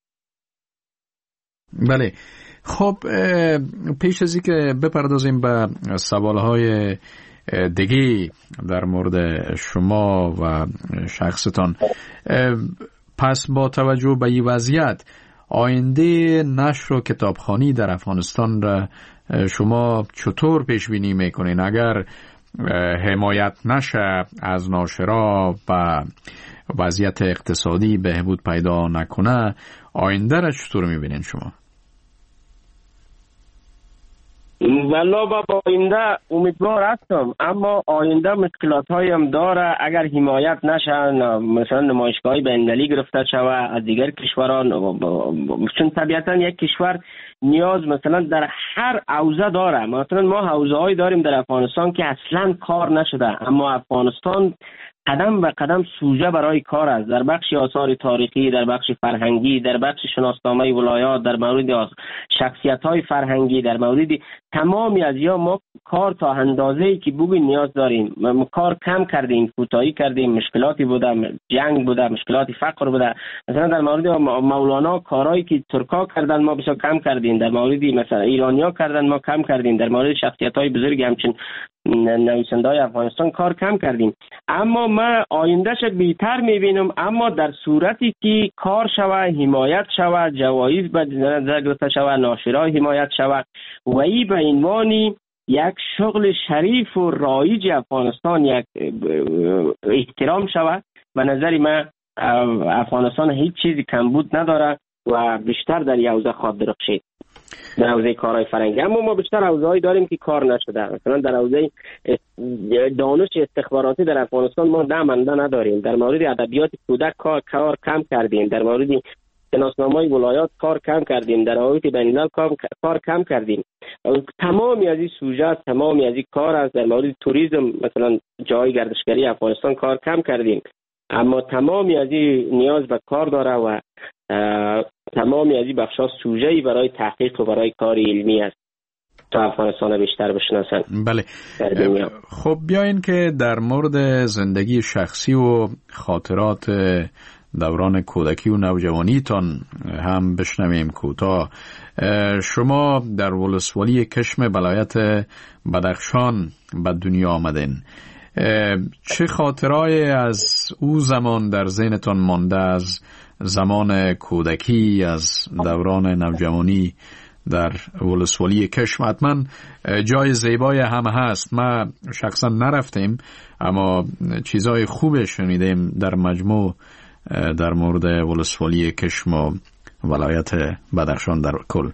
بله. خب پیش از اینکه بپردازیم به سوالهای دیگه در مورد شما و شخصتان، پس با توجه به این وضعیت آینده نشر و کتابخوانی در افغانستان را شما چطور پیش بینی میکنین؟ اگر حمایت نشه از ناشرا و وضعیت اقتصادی بهبود پیدا نکنه، آینده را چطور میبینین شما؟ والله با آینده امیدوار هستم، اما آینده مشکلات هایی هم داره. اگر حمایت نشن، مثلا نمایشگاهی بین‌المللی گرفته شود از دیگر کشوران، چون طبیعتا یک کشور نیاز مثلا در هر حوزه داره. مثلا ما حوزه هایی داریم در افغانستان که اصلا کار نشده، اما افغانستان قدم به قدم سوژه برای کار است، در بخش آثار تاریخی، در بخش فرهنگی، در بخش شناسنامه ولایات، در مورد شخصیت‌های فرهنگی، در مورد تمامی از یا ما کار تا اندازه‌ای که بگوییم نیاز داریم. ما کار کم کردیم، کوتاهی کردیم، مشکلاتی بوده، جنگ بوده، مشکلاتی فقر بوده. مثلا در مورد مولانا کارهایی که ترکا کردن ما بسیار کم کردیم، در مورد مثلا ایرانیا کردن ما کم کردیم، در مورد شخصیت‌های بزرگی همچون نویسنده‌های افغانستان کار کم کردیم. اما من آیندهش بهتر می‌بینم، اما در صورتی که کار شود، حمایت شود، جوایز به نظر گرفته شود، ناشرها حمایت شود و این به عنوان یک شغل شریف و رایج افغانستان یک احترام شود، به نظر من افغانستان هیچ چیزی کمبود نداره و بیشتر در این حوزه خواهد درخشید، در حوزه کارهای فرهنگی. اما ما بیشتر حوزه‌ای داریم که کار نشده. مثلا در حوزه دانش استخباراتی در افغانستان ما نمانده نداریم، در مورد ادبیات کودک کار, کار کم کردیم، در مورد شناسنامه ولایات کار کم کردیم، در روابط بین‌الملل کار کم کردیم. تمامی از این سوژه، تمامی از این کار است. در مورد توریسم مثلا جای گردشگری افغانستان کار کم کردیم، اما تمامی از این نیاز به کار داره و تمامی از این بخش‌ها سوژه‌ای برای تحقیق و برای کار علمی است تا افغانستان بیشتر بشناسن. بله. خب بیاین که در مورد زندگی شخصی و خاطرات دوران کودکی و نوجوانیتان هم بشنویم کوتاه. شما در ولسوالی کشم ولایت بدخشان به دنیا آمدین. چه خاطرای از او زمان در ذهنتان مانده، از زمان کودکی، از دوران نوجوانی در ولسوالی کشم؟ حتما جای زیبای هم هست. ما شخصا نرفتیم اما چیزای خوب شنیدیم در مجموع در مورد ولسوالی کشم و ولایت بدخشان در کل.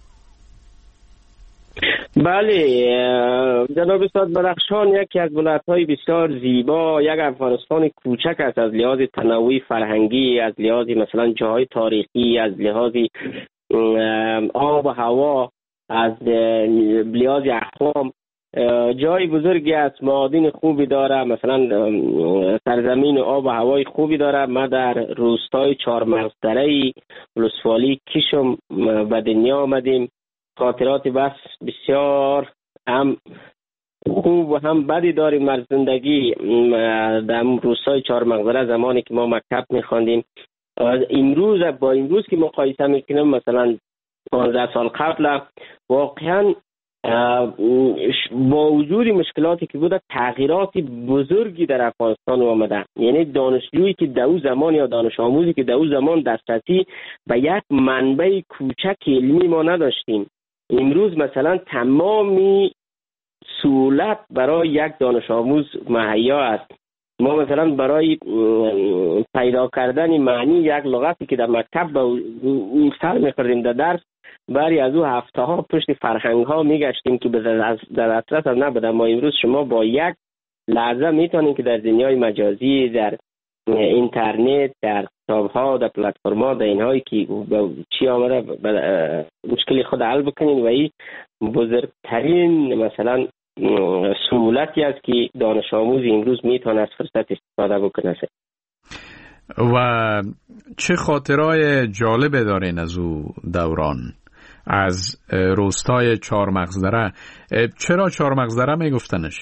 بله جناب استاد، بدخشان یکی از ولایت‌های بسیار زیبا، یک افغانستان کوچک است از لحاظ تنوع فرهنگی، از لحاظ مثلا جاهای تاریخی، از لحاظ آب و هوا، از لحاظ اقوام. جای بزرگی است، معادن خوبی داره، مثلا سرزمین آب و هوای خوبی داره. ما در روستای چهارمغزدره ولسوالی کشم به دنیا آمدیم. خاطرات بس بسیار هم خوب و هم بدی داریم از زندگی در روستای چهارمغزدره. زمانی که ما مکتب می‌خواندیم، امروز با امروز که مقایسه میکنیم، مثلا پانزده سال قبل، واقعا با وجود مشکلاتی که بوده تغییرات بزرگی در افغانستان آمده. یعنی دانشجویی که در اون زمان یا دانش آموزی که در اون زمان دسترسی به یک منبع کوچک علمی ما نداشتیم، امروز مثلا تمامی سهولت برای یک دانش آموز مهیا است. ما مثلا برای پیدا کردن معنی یک لغتی که در مکتب با سر می‌خوردیم در درس، بری از او هفته ها پشت فرهنگ ها میگشتیم که در دسترس هم نبوده. ما امروز شما با یک لحظه میتونید که در دنیای مجازی، در اینترنت، در کتاب ها، در پلتفرم ها، در اینهایی که چی آمده مشکلی خود حل بکنین و این بزرگترین مثلا سهولتی است که دانش آموز امروز میتونه از فرصت استفاده بکنه. و چه خاطرای جالبه دارین از او دوران، از روستای چهارمغزدره؟ چرا چهارمغزدره میگفتنش؟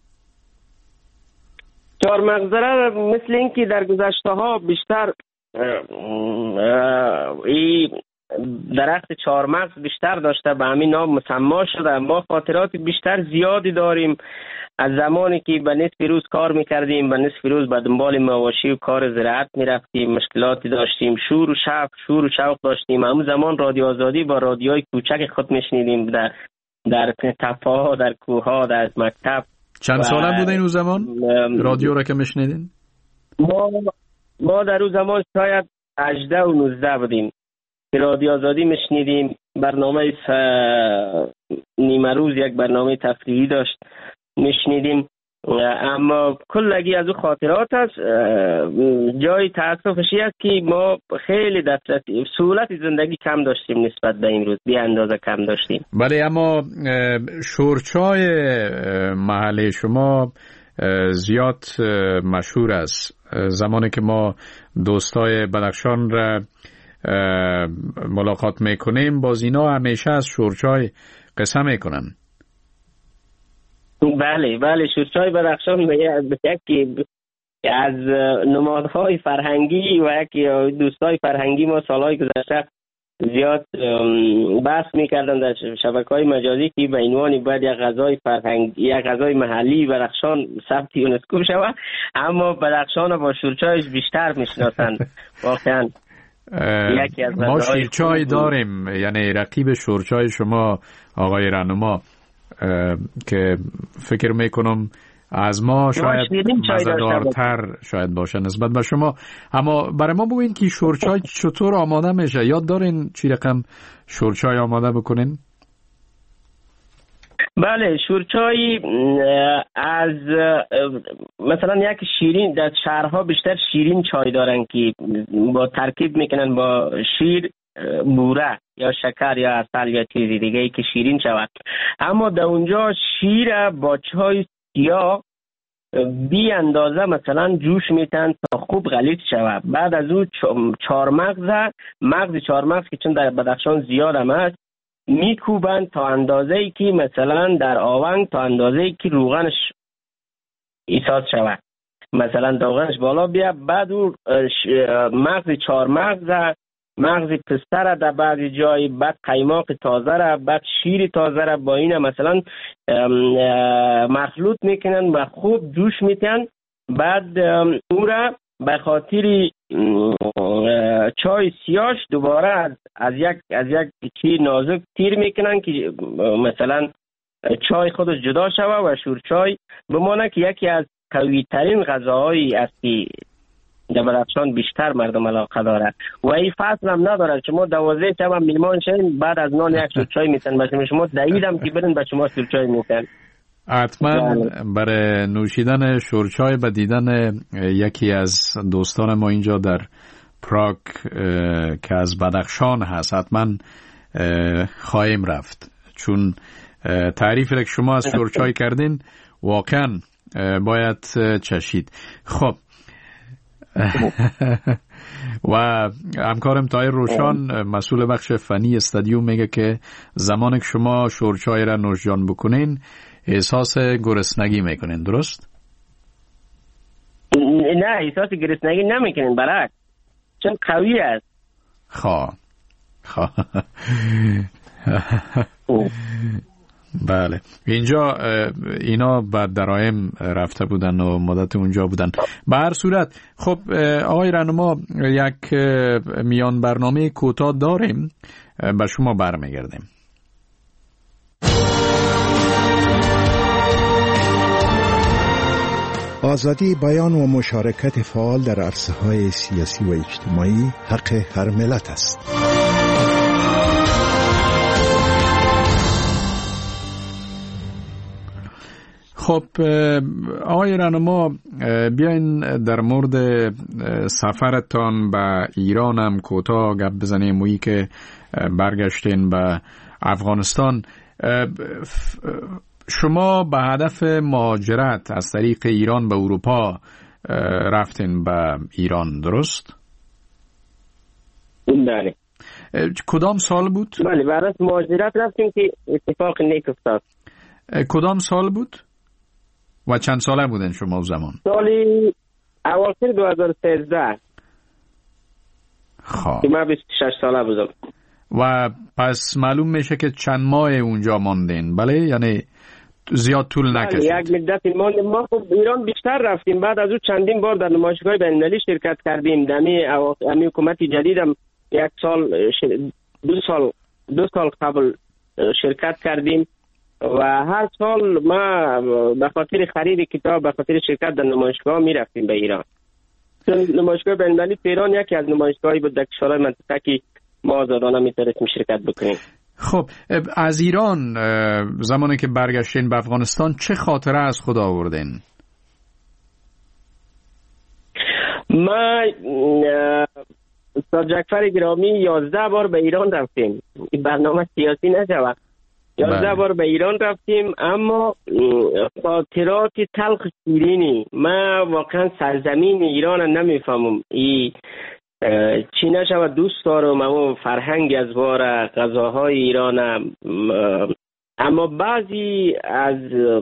چهارمغزدره مثل اینکه در گذشته ها بیشتر این درخت چهارمغز بیشتر داشته، به همین نام مسما شده. ما خاطرات بیشتر زیادی داریم از زمانی که به نصف روز کار میکردیم، به نصف روز به دنبال مواشی و کار زراعت میرفتیم، مشکلاتی داشتیم، شور و شوق شور و شوق داشتیم. همون زمان رادیو آزادی با رادیوهای کوچک خود میشنیدیم در در تپه‌ها، در کوه‌ها، در مکتب. چند ساله بودین اون زمان رادیو را که میشنیدین؟ ما ما در اون زمان شاید هجده و نوزده بودیم. رادیو آزادی میشنیدیم، برنامه ف... نیمه روز یک برنامه تفریحی داشت میشنیدیم. اما کلگی از او خاطرات است. جای تاسفشی است که ما خیلی دسترسی سهولت زندگی کم داشتیم نسبت به امروز، بی اندازه کم داشتیم. بله، اما شورچای محله شما زیاد مشهور است. زمانی که ما دوستای بدخشان را ملاقات میکنیم، باز اینا همیشه از شورچای قصه میکنن. بله بله، شورچای بدخشان یکی از نمادهای فرهنگی و یکی دوستای فرهنگی ما سالهای گذشته زیاد بحث میکردن در شبکه‌های مجازی که به عنوان باید یک غذای فرهنگی، یک غذای محلی بدخشان ثبت یونسکو شود، اما بدخشان با شورچایش بیشتر میشناسن. واقعا ما شورچای داریم، یعنی رقیب شورچای شما آقای رهنما که فکر میکنم از ما شاید مزه‌دارتر شاید باشه نسبت به شما. اما برای ما بگوین که شورچای چطور آماده میشه؟ یاد دارین چی رقم شورچای آماده بکنین؟ بله، شورچای از مثلا یک شیرین، در شهرها بیشتر شیرین چای دارن که با ترکیب میکنن با شیر، بوره یا شکر یا عسل یا چیزی دیگه ای که شیرین شود. اما در اونجا شیر با چای سیاه بی اندازه مثلا جوش میتن تا خوب غلیظ شود. بعد از اون چهارمغز، مغز چهارمغز که چون در بدخشان زیاد هم هست، میکوبن تا اندازه ای که مثلا در آونگ تا اندازه ای که روغنش ایجاد شود. مثلا داغنش بالا بیا، بعد او مغز چهار مغز مغز پسته در بعضی جای، بعد قیماق تازه را، بعد شیر تازه را با این مثلا مخلوط میکنن و خوب جوش میتن. بعد او را به خاطر چای سیاش دوباره از, از یک از یک چی نازک تیر میکنن که مثلا چای خودش جدا شوه و شورچای بمانه که یکی از قوی ترین غذاهایی است که در بدخشان بیشتر مردم علاقه داره و این فصل هم نداره. شما دوازده شب هم میلمان شدین بعد از نان یک شورچای میتن، مثلا شما دویدم که برین به شما شورچای میتن. حتما برای نوشیدن شورچای و دیدن یکی از دوستان ما اینجا در پراگ که از بدخشان هست حتما خواهیم رفت، چون تعریفی که شما از شورچای کردین واقعا باید چشید. خب و همکارم طاهر روشان مسئول بخش فنی استادیوم میگه که زمانی که شما شورچای را نوشجان بکنین احساس گرسنگی میکنین، درست؟ نه احساس گرسنگی نمیکنین، برعکس چون قوی است. خواه خواه بله. اینجا اینا بعد درایم رفته بودن و مدت اونجا بودن. به هر صورت خب آقای رهنما یک میان برنامه کوتاه داریم، به شما برمیگردیم. آزادی بیان و مشارکت فعال در عرصه‌های سیاسی و اجتماعی حق هر ملت است. خب آقای رهنما بیاین در مورد سفرتان به ایران هم کوتاه گپ بزنیم. مویی که برگشتین به افغانستان، شما به هدف مهاجرت از طریق ایران به اروپا رفتین به ایران، درست؟ بله. کدام سال بود؟ بله بعد از مهاجرت رفتیم که اتفاق نیک افتاد. کدام سال بود؟ و چند ساله بودن شما زمان؟ سالی اواخر دو هزار و سیزده. خب من بیست و شش ساله بودم. و پس معلوم میشه که چند ماه اونجا ماندین، بله؟ یعنی زیاد طول نکشید. یک مدتی ماندیم. ما خب ایران بیشتر رفتیم، بعد از اون چندین بار در نمایشگاه بین‌المللی شرکت کردیم. دمی امی حکومت جدیدم یک سال دو سال دو سال قبل شرکت کردیم و هر سال ما به خاطر خرید کتاب به خاطر شرکت در نمایشگاه می رفتیم به ایران. چون نمایشگاه بین‌المللی ایران یکی از نمایشگاهی بود در کشورهای منطقه که ما آزادانه می تونستیم شرکت بکنیم. خب از ایران زمانی که برگشتین به افغانستان چه خاطره از خود آوردین؟ ما استاد جعفر گرامی یازده بار به ایران رفتیم. این برنامه سیاسی نشود. یازده بار به ایران رفتیم، اما خاطرات تلخ شیرینی. من واقعا سرزمین ایران نمیفهمم ای چی نشود دوست دارم، اما فرهنگ از باره غذاهای ایران. اما بعضی از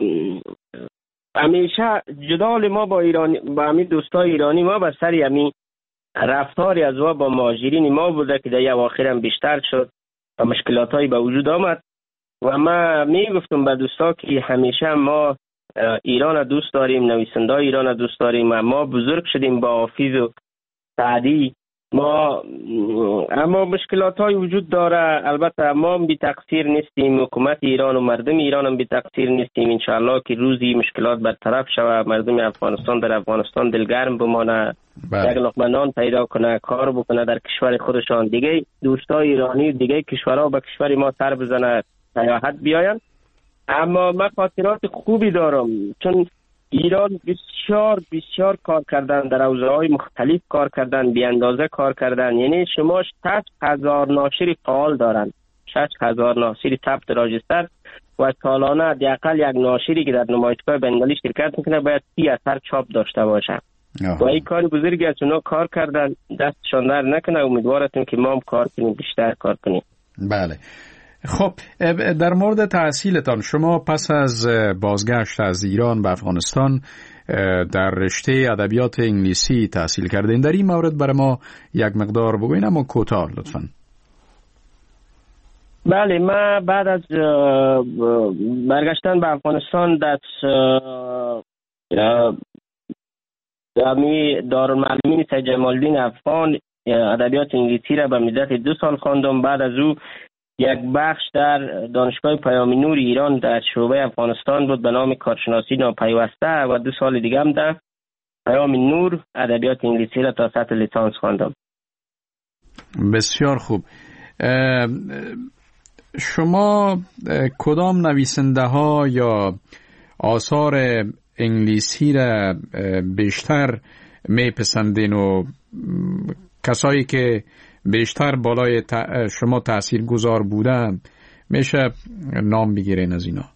همیشه جدال ما با ایرانی با همین دوستای ایرانی ما به سر همین رفتاری از وا با مهاجرین ما بوده که در اواخر هم بیشتر شد و مشکلاتایی به وجود آمد و ما می گفتم به دوستا که همیشه ما ایران دوست داریم، نویسنده ایران دوست داریم، ما بزرگ شدیم با حافظ و سعدی، ما اما مشکلات های وجود داره. البته ما بی تقصیر نیستیم، حکومت ایران و مردم ایران هم بی تقصیر نیستیم. انشاءالله که روزی مشکلات برطرف شود، مردم افغانستان در افغانستان دلگرم بمانه، یک لقمه نان پیدا کنه، کار بکنه در کشور خودشان، دیگه دوستای ایرانی دیگه کشورها به کشور ما سر بزنه، سیاحت بیاین. اما من خاطرات خوبی دارم، چون ایران بسیار بسیار کار کردن، در حوزه‌های مختلف کار کردن، بی اندازه کار کردن. یعنی شما شش هزار ناشر فعال دارن، شش هزار ناشر ثبت راجستر و سالانه حداقل یک ناشری که در نمایشگاه بین‌المللی شرکت میکنه باید سی اثر چاپ داشته باشه. و این کار بزرگی از اونا کار کردن، دستشان در نکنه. امیدوارتون که ما هم کار کنیم، بیشتر کار کنیم. بله. خب در مورد تحصیلتان، شما پس از بازگشت از ایران به افغانستان در رشته ادبیات انگلیسی تحصیل کردین. در این مورد برای ما یک مقدار بگوین، اما کوتاه لطفاً. بله، من بعد از برگشتن به افغانستان در دامی دارالمعلمین سید جمال الدین افغان ادبیات انگلیسی را به مدت دو سال خواندم. بعد از او یک بخش در دانشگاه پیام نور ایران در شعبه افغانستان بود به نام کارشناسی ناپیوسته و دو سال دیگه هم در پیام نور ادبیات انگلیسی را تا سطح لیسانس خواندم. بسیار خوب. شما کدام نویسنده ها یا آثار انگلیسی را بیشتر میپسندین و کسایی که بیشتر بالای شما تأثیر گذار بودن میشه نام بگیرین از اینا؟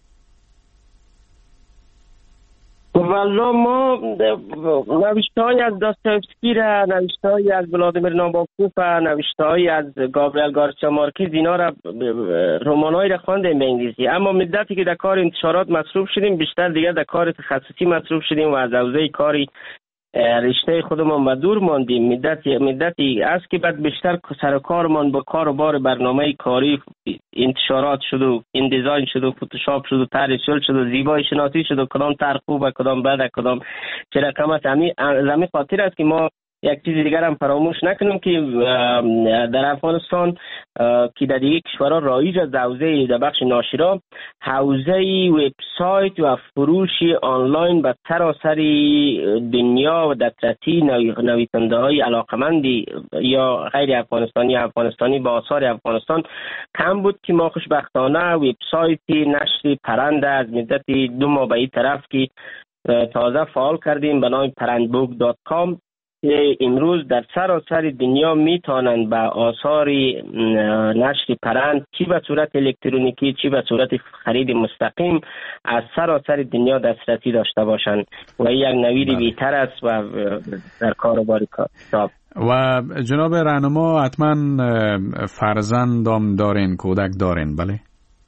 والا ما نوشته‌های از داستایوفسکی را، نوشته‌های از ولادیمیر ناباکوف و نوشته‌های از گابریل گارسیا مارکز، اینا را رمان‌هایی را خواندیم به انگلیسی. اما مدتی که در کار انتشارات مصروف شدیم، بیشتر دیگه در کار تخصصی مصروف شدیم و از حوزه کاری رشته خودمون به دور ماندیم. مدتی مدتی است که بعد بیشتر سر کارمان با کار و بار برنامه کاری انتشارات شد و این دیزاین شد و فتوشاپ شد و طرح شد و زیبایی شناسی شد و کدام طرح خوبه کدام بده کدام چه رقم است. همین خاطر است که ما یک چیز دیگر هم فراموش نکنیم که در افغانستان که در دیگه کشورها رایج از حوزه در بخش ناشرا، حوزه وبسایت و فروش آنلاین به سراسر دنیا و دسترسی نویسنده های علاقمندی یا غیر افغانستانی افغانستانی با آثار افغانستان کم بود که ما خوشبختانه وبسایت نشر پرند از مدت دو ماه به این طرف که تازه فعال کردیم به نام پرندبوک دات کام. امروز در سراسر دنیا میتونند به آثار نشر پرند چی به صورت الکترونیکی چی به صورت خرید مستقیم از سراسر دنیا دسترسی داشته باشند و یک نوید بی‌تر است و در کاروبار کتاب. و جناب راهنما حتما فرزندم دارین، کودک دارین؟ بله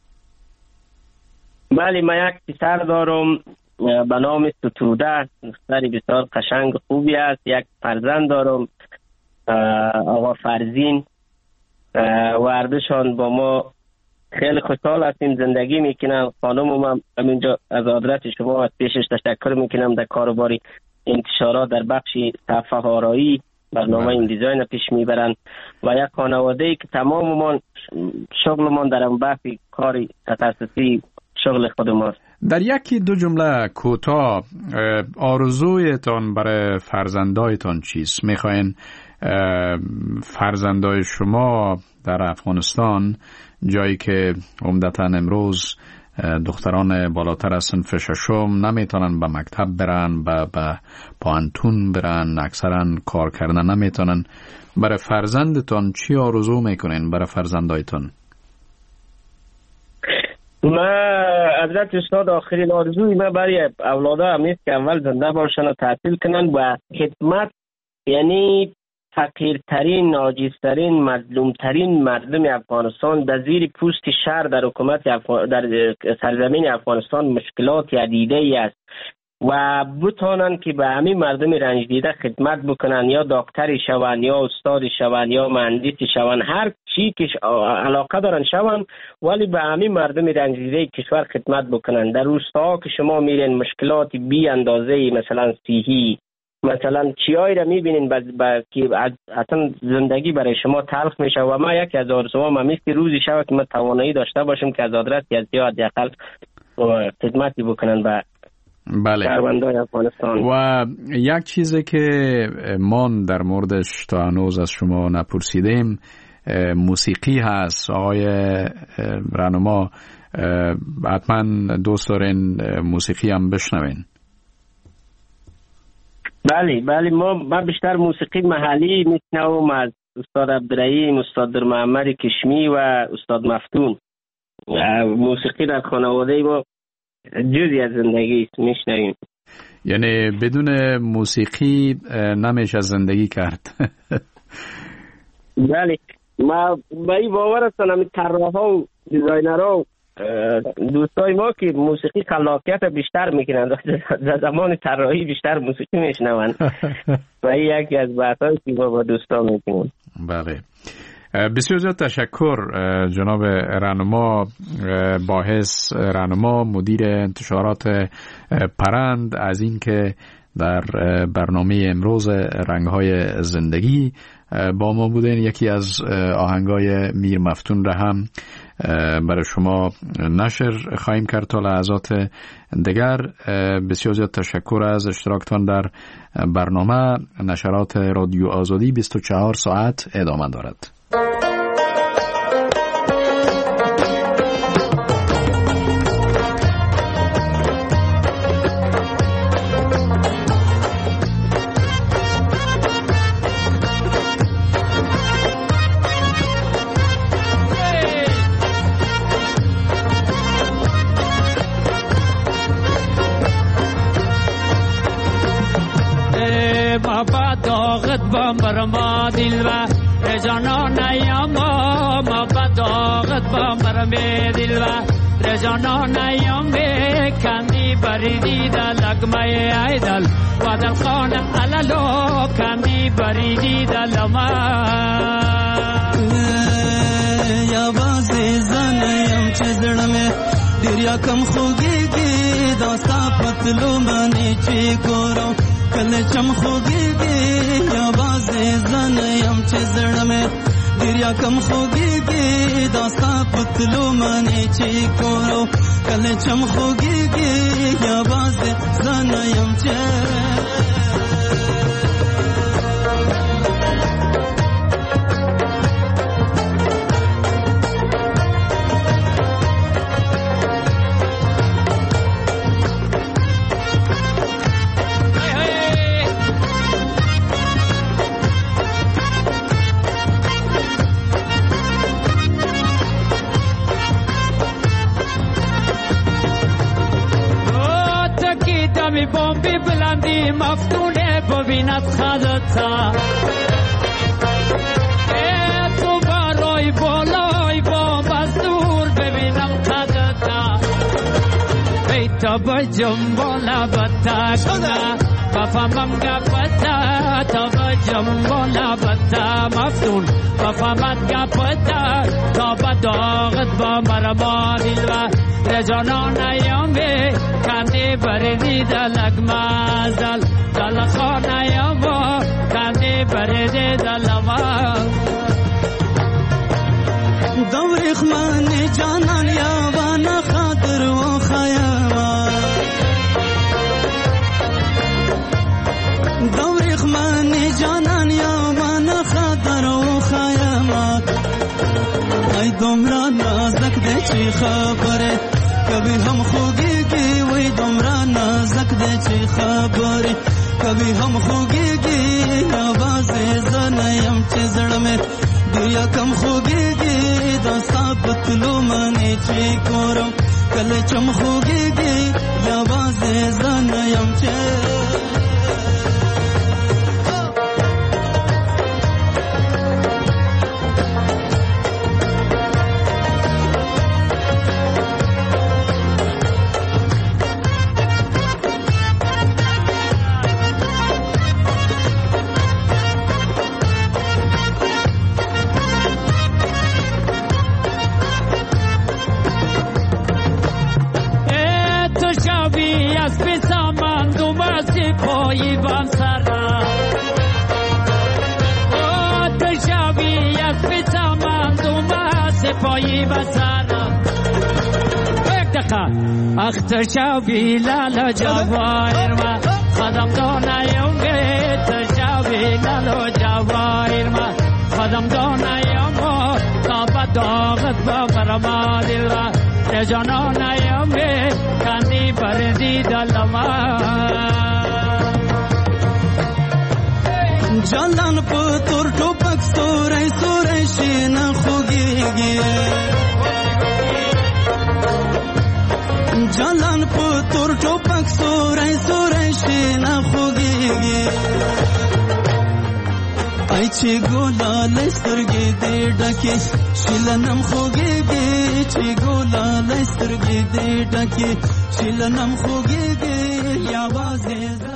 بله، من یک پسر دارم به نام ستوده، دختری بسیار قشنگ خوبی است. یک فرزند دارم آقا فرزین و اردشان با ما خیلی خوشحال هستیم، زندگی میکنم. خانم هم همینجا از آدرس شما از پیشش تشکر میکنم، در کاروبار انتشارات در بخش صفحه آرایی برنامه این دیزاین پیش میبرند و یک خانواده ای که تمام ما شغلمان در اون بخش کاری تخصصی شغل خود ماست. در یکی دو جمله کوتاه آرزویتان برای فرزندایتان چیست؟ میخواین فرزندای شما در افغانستان، جایی که عمدتاً امروز دختران بالاتر از صنف ششم نمیتونن به مکتب برن، به پانتون برن، اکثرا کار کردن نمیتونن، برای فرزندتان چی آرزو میکنین برای فرزندایتان؟ ما حضرت استاد آخرین آرزوی ما برای اولاده همیست که اول زنده باشن و تحصیل کنن و خدمت، یعنی فقیرترین، عاجزترین، مظلومترین مردم افغانستان در زیر پوست شر در حکومت افغان... در سرزمین افغانستان مشکلات عدیده ای است و بتانن که به همین مردم رنج دیده خدمت بکنن، یا دکتری شون یا استاد شون یا مهندسی شون، هر چی که علاقه دارن شون، ولی به همین مردم رنج دیده کشور خدمت بکنن. در روستاها که شما میرین مشکلات بی اندازه مثلا صحی، مثلا چیایی را میبینین با که اصلا زندگی برای شما تلخ میشه و ما یکی از آرزوام هم است که روزی شود که ما توانایی داشته باشیم که از آدرس یا زیاد یقل خدمتی بکنن به بله. و یک چیزی که ما در موردش تا هنوز از شما نپرسیدیم موسیقی هست. آقای راهنما حتما دوست دارین موسیقی هم بشنوین؟ بله بله، ما ما بیشتر موسیقی محلی میشنوم از استاد عبدالرحیم، استاد در محمد کشمی و استاد مفتون. موسیقی در خانواده ما جزئی از زندگی است، میشنویم. یعنی بدون موسیقی نمیشه زندگی کرد. بله، ما با این باور هستم طراحا و دیزاینرها دوستای ما که موسیقی خلاقیت بیشتر میکنند در زمان طراحی بیشتر موسیقی میشنوند و این یکی از بحثایی که ما با دوستا میکنیم. بله، بسیار زیاد تشکر جناب رهنما باحث رهنما، مدیر انتشارات پرند، از این که در برنامه امروز رنگ‌های زندگی با ما بودین. یکی از آهنگای میر مفتون را هم برای شما نشر خواهیم کرد تا لحظات دیگر. بسیار زیاد تشکر از اشتراکتان در برنامه. نشرات رادیو آزادی بیست و چهار ساعت ادامه دارد. برما دل و رجانان ایاما ما بداغت با مرمی دل و رجانان ایام کندی بریدی در لگمه ایدل و در خانه علالو کندی بریدی در لما یا بازی زنیم چه زرمه دریا کم خوگی گی داستا پتلو منی چی کرو کل چم خوگی گی یا بازی زنیم چه زرمه دریا کم خوگی گی داستا پتلو منی چی کرو کل چم خوگی گی یا بازی زنیم چه بومبی بلندی مفتونه ببیند خدتا تو برای بالای بوم از دور ببینم خدتا بیتا بجم بالا بتا کنه بفهمم گفتا تا بجم بالا بتا مفتون بفهمت گفتا تا بداغت با مرما دل و رجانان ایامه کندی بریدی دلگ مازل دل خانه یاما کندی بریدی دلما دوریخ من جانان یاوانا خاطر و خیاما دوریخ من جانان یاوانا خاطر و خیاما ای دمرا نازک ده چی خبره کبھی ہم خوگی گی وہی دمرا نازک دے چی خبری کبھی ہم خوگی گی آواز زنیم چی زڑ میں دیا کم خوگی گی دستا پتلو منی چی کورو کل چم خوگی گی آواز زنیم چی پایی بام سرا او تشاوی از پیتامان دوما سپایی بسرا یک دقیقه اخ تشاوی لالا جوایر ما خدم دانایم گه تشاوی لالا جوایر ما خدم دانایم تا بداغت با مرما دل را رجانانایم کندی بردی دلما جانان پتور ټوپک سورې سورې شین خوږيږي جانان پتور ټوپک سورې سورې شین خوږيږي ای چې ګلالې سترګې دې ډکې شیلنم خوږېږي چې ګلالې سترګې دې ډکې شیلنم خوږېږي یوازې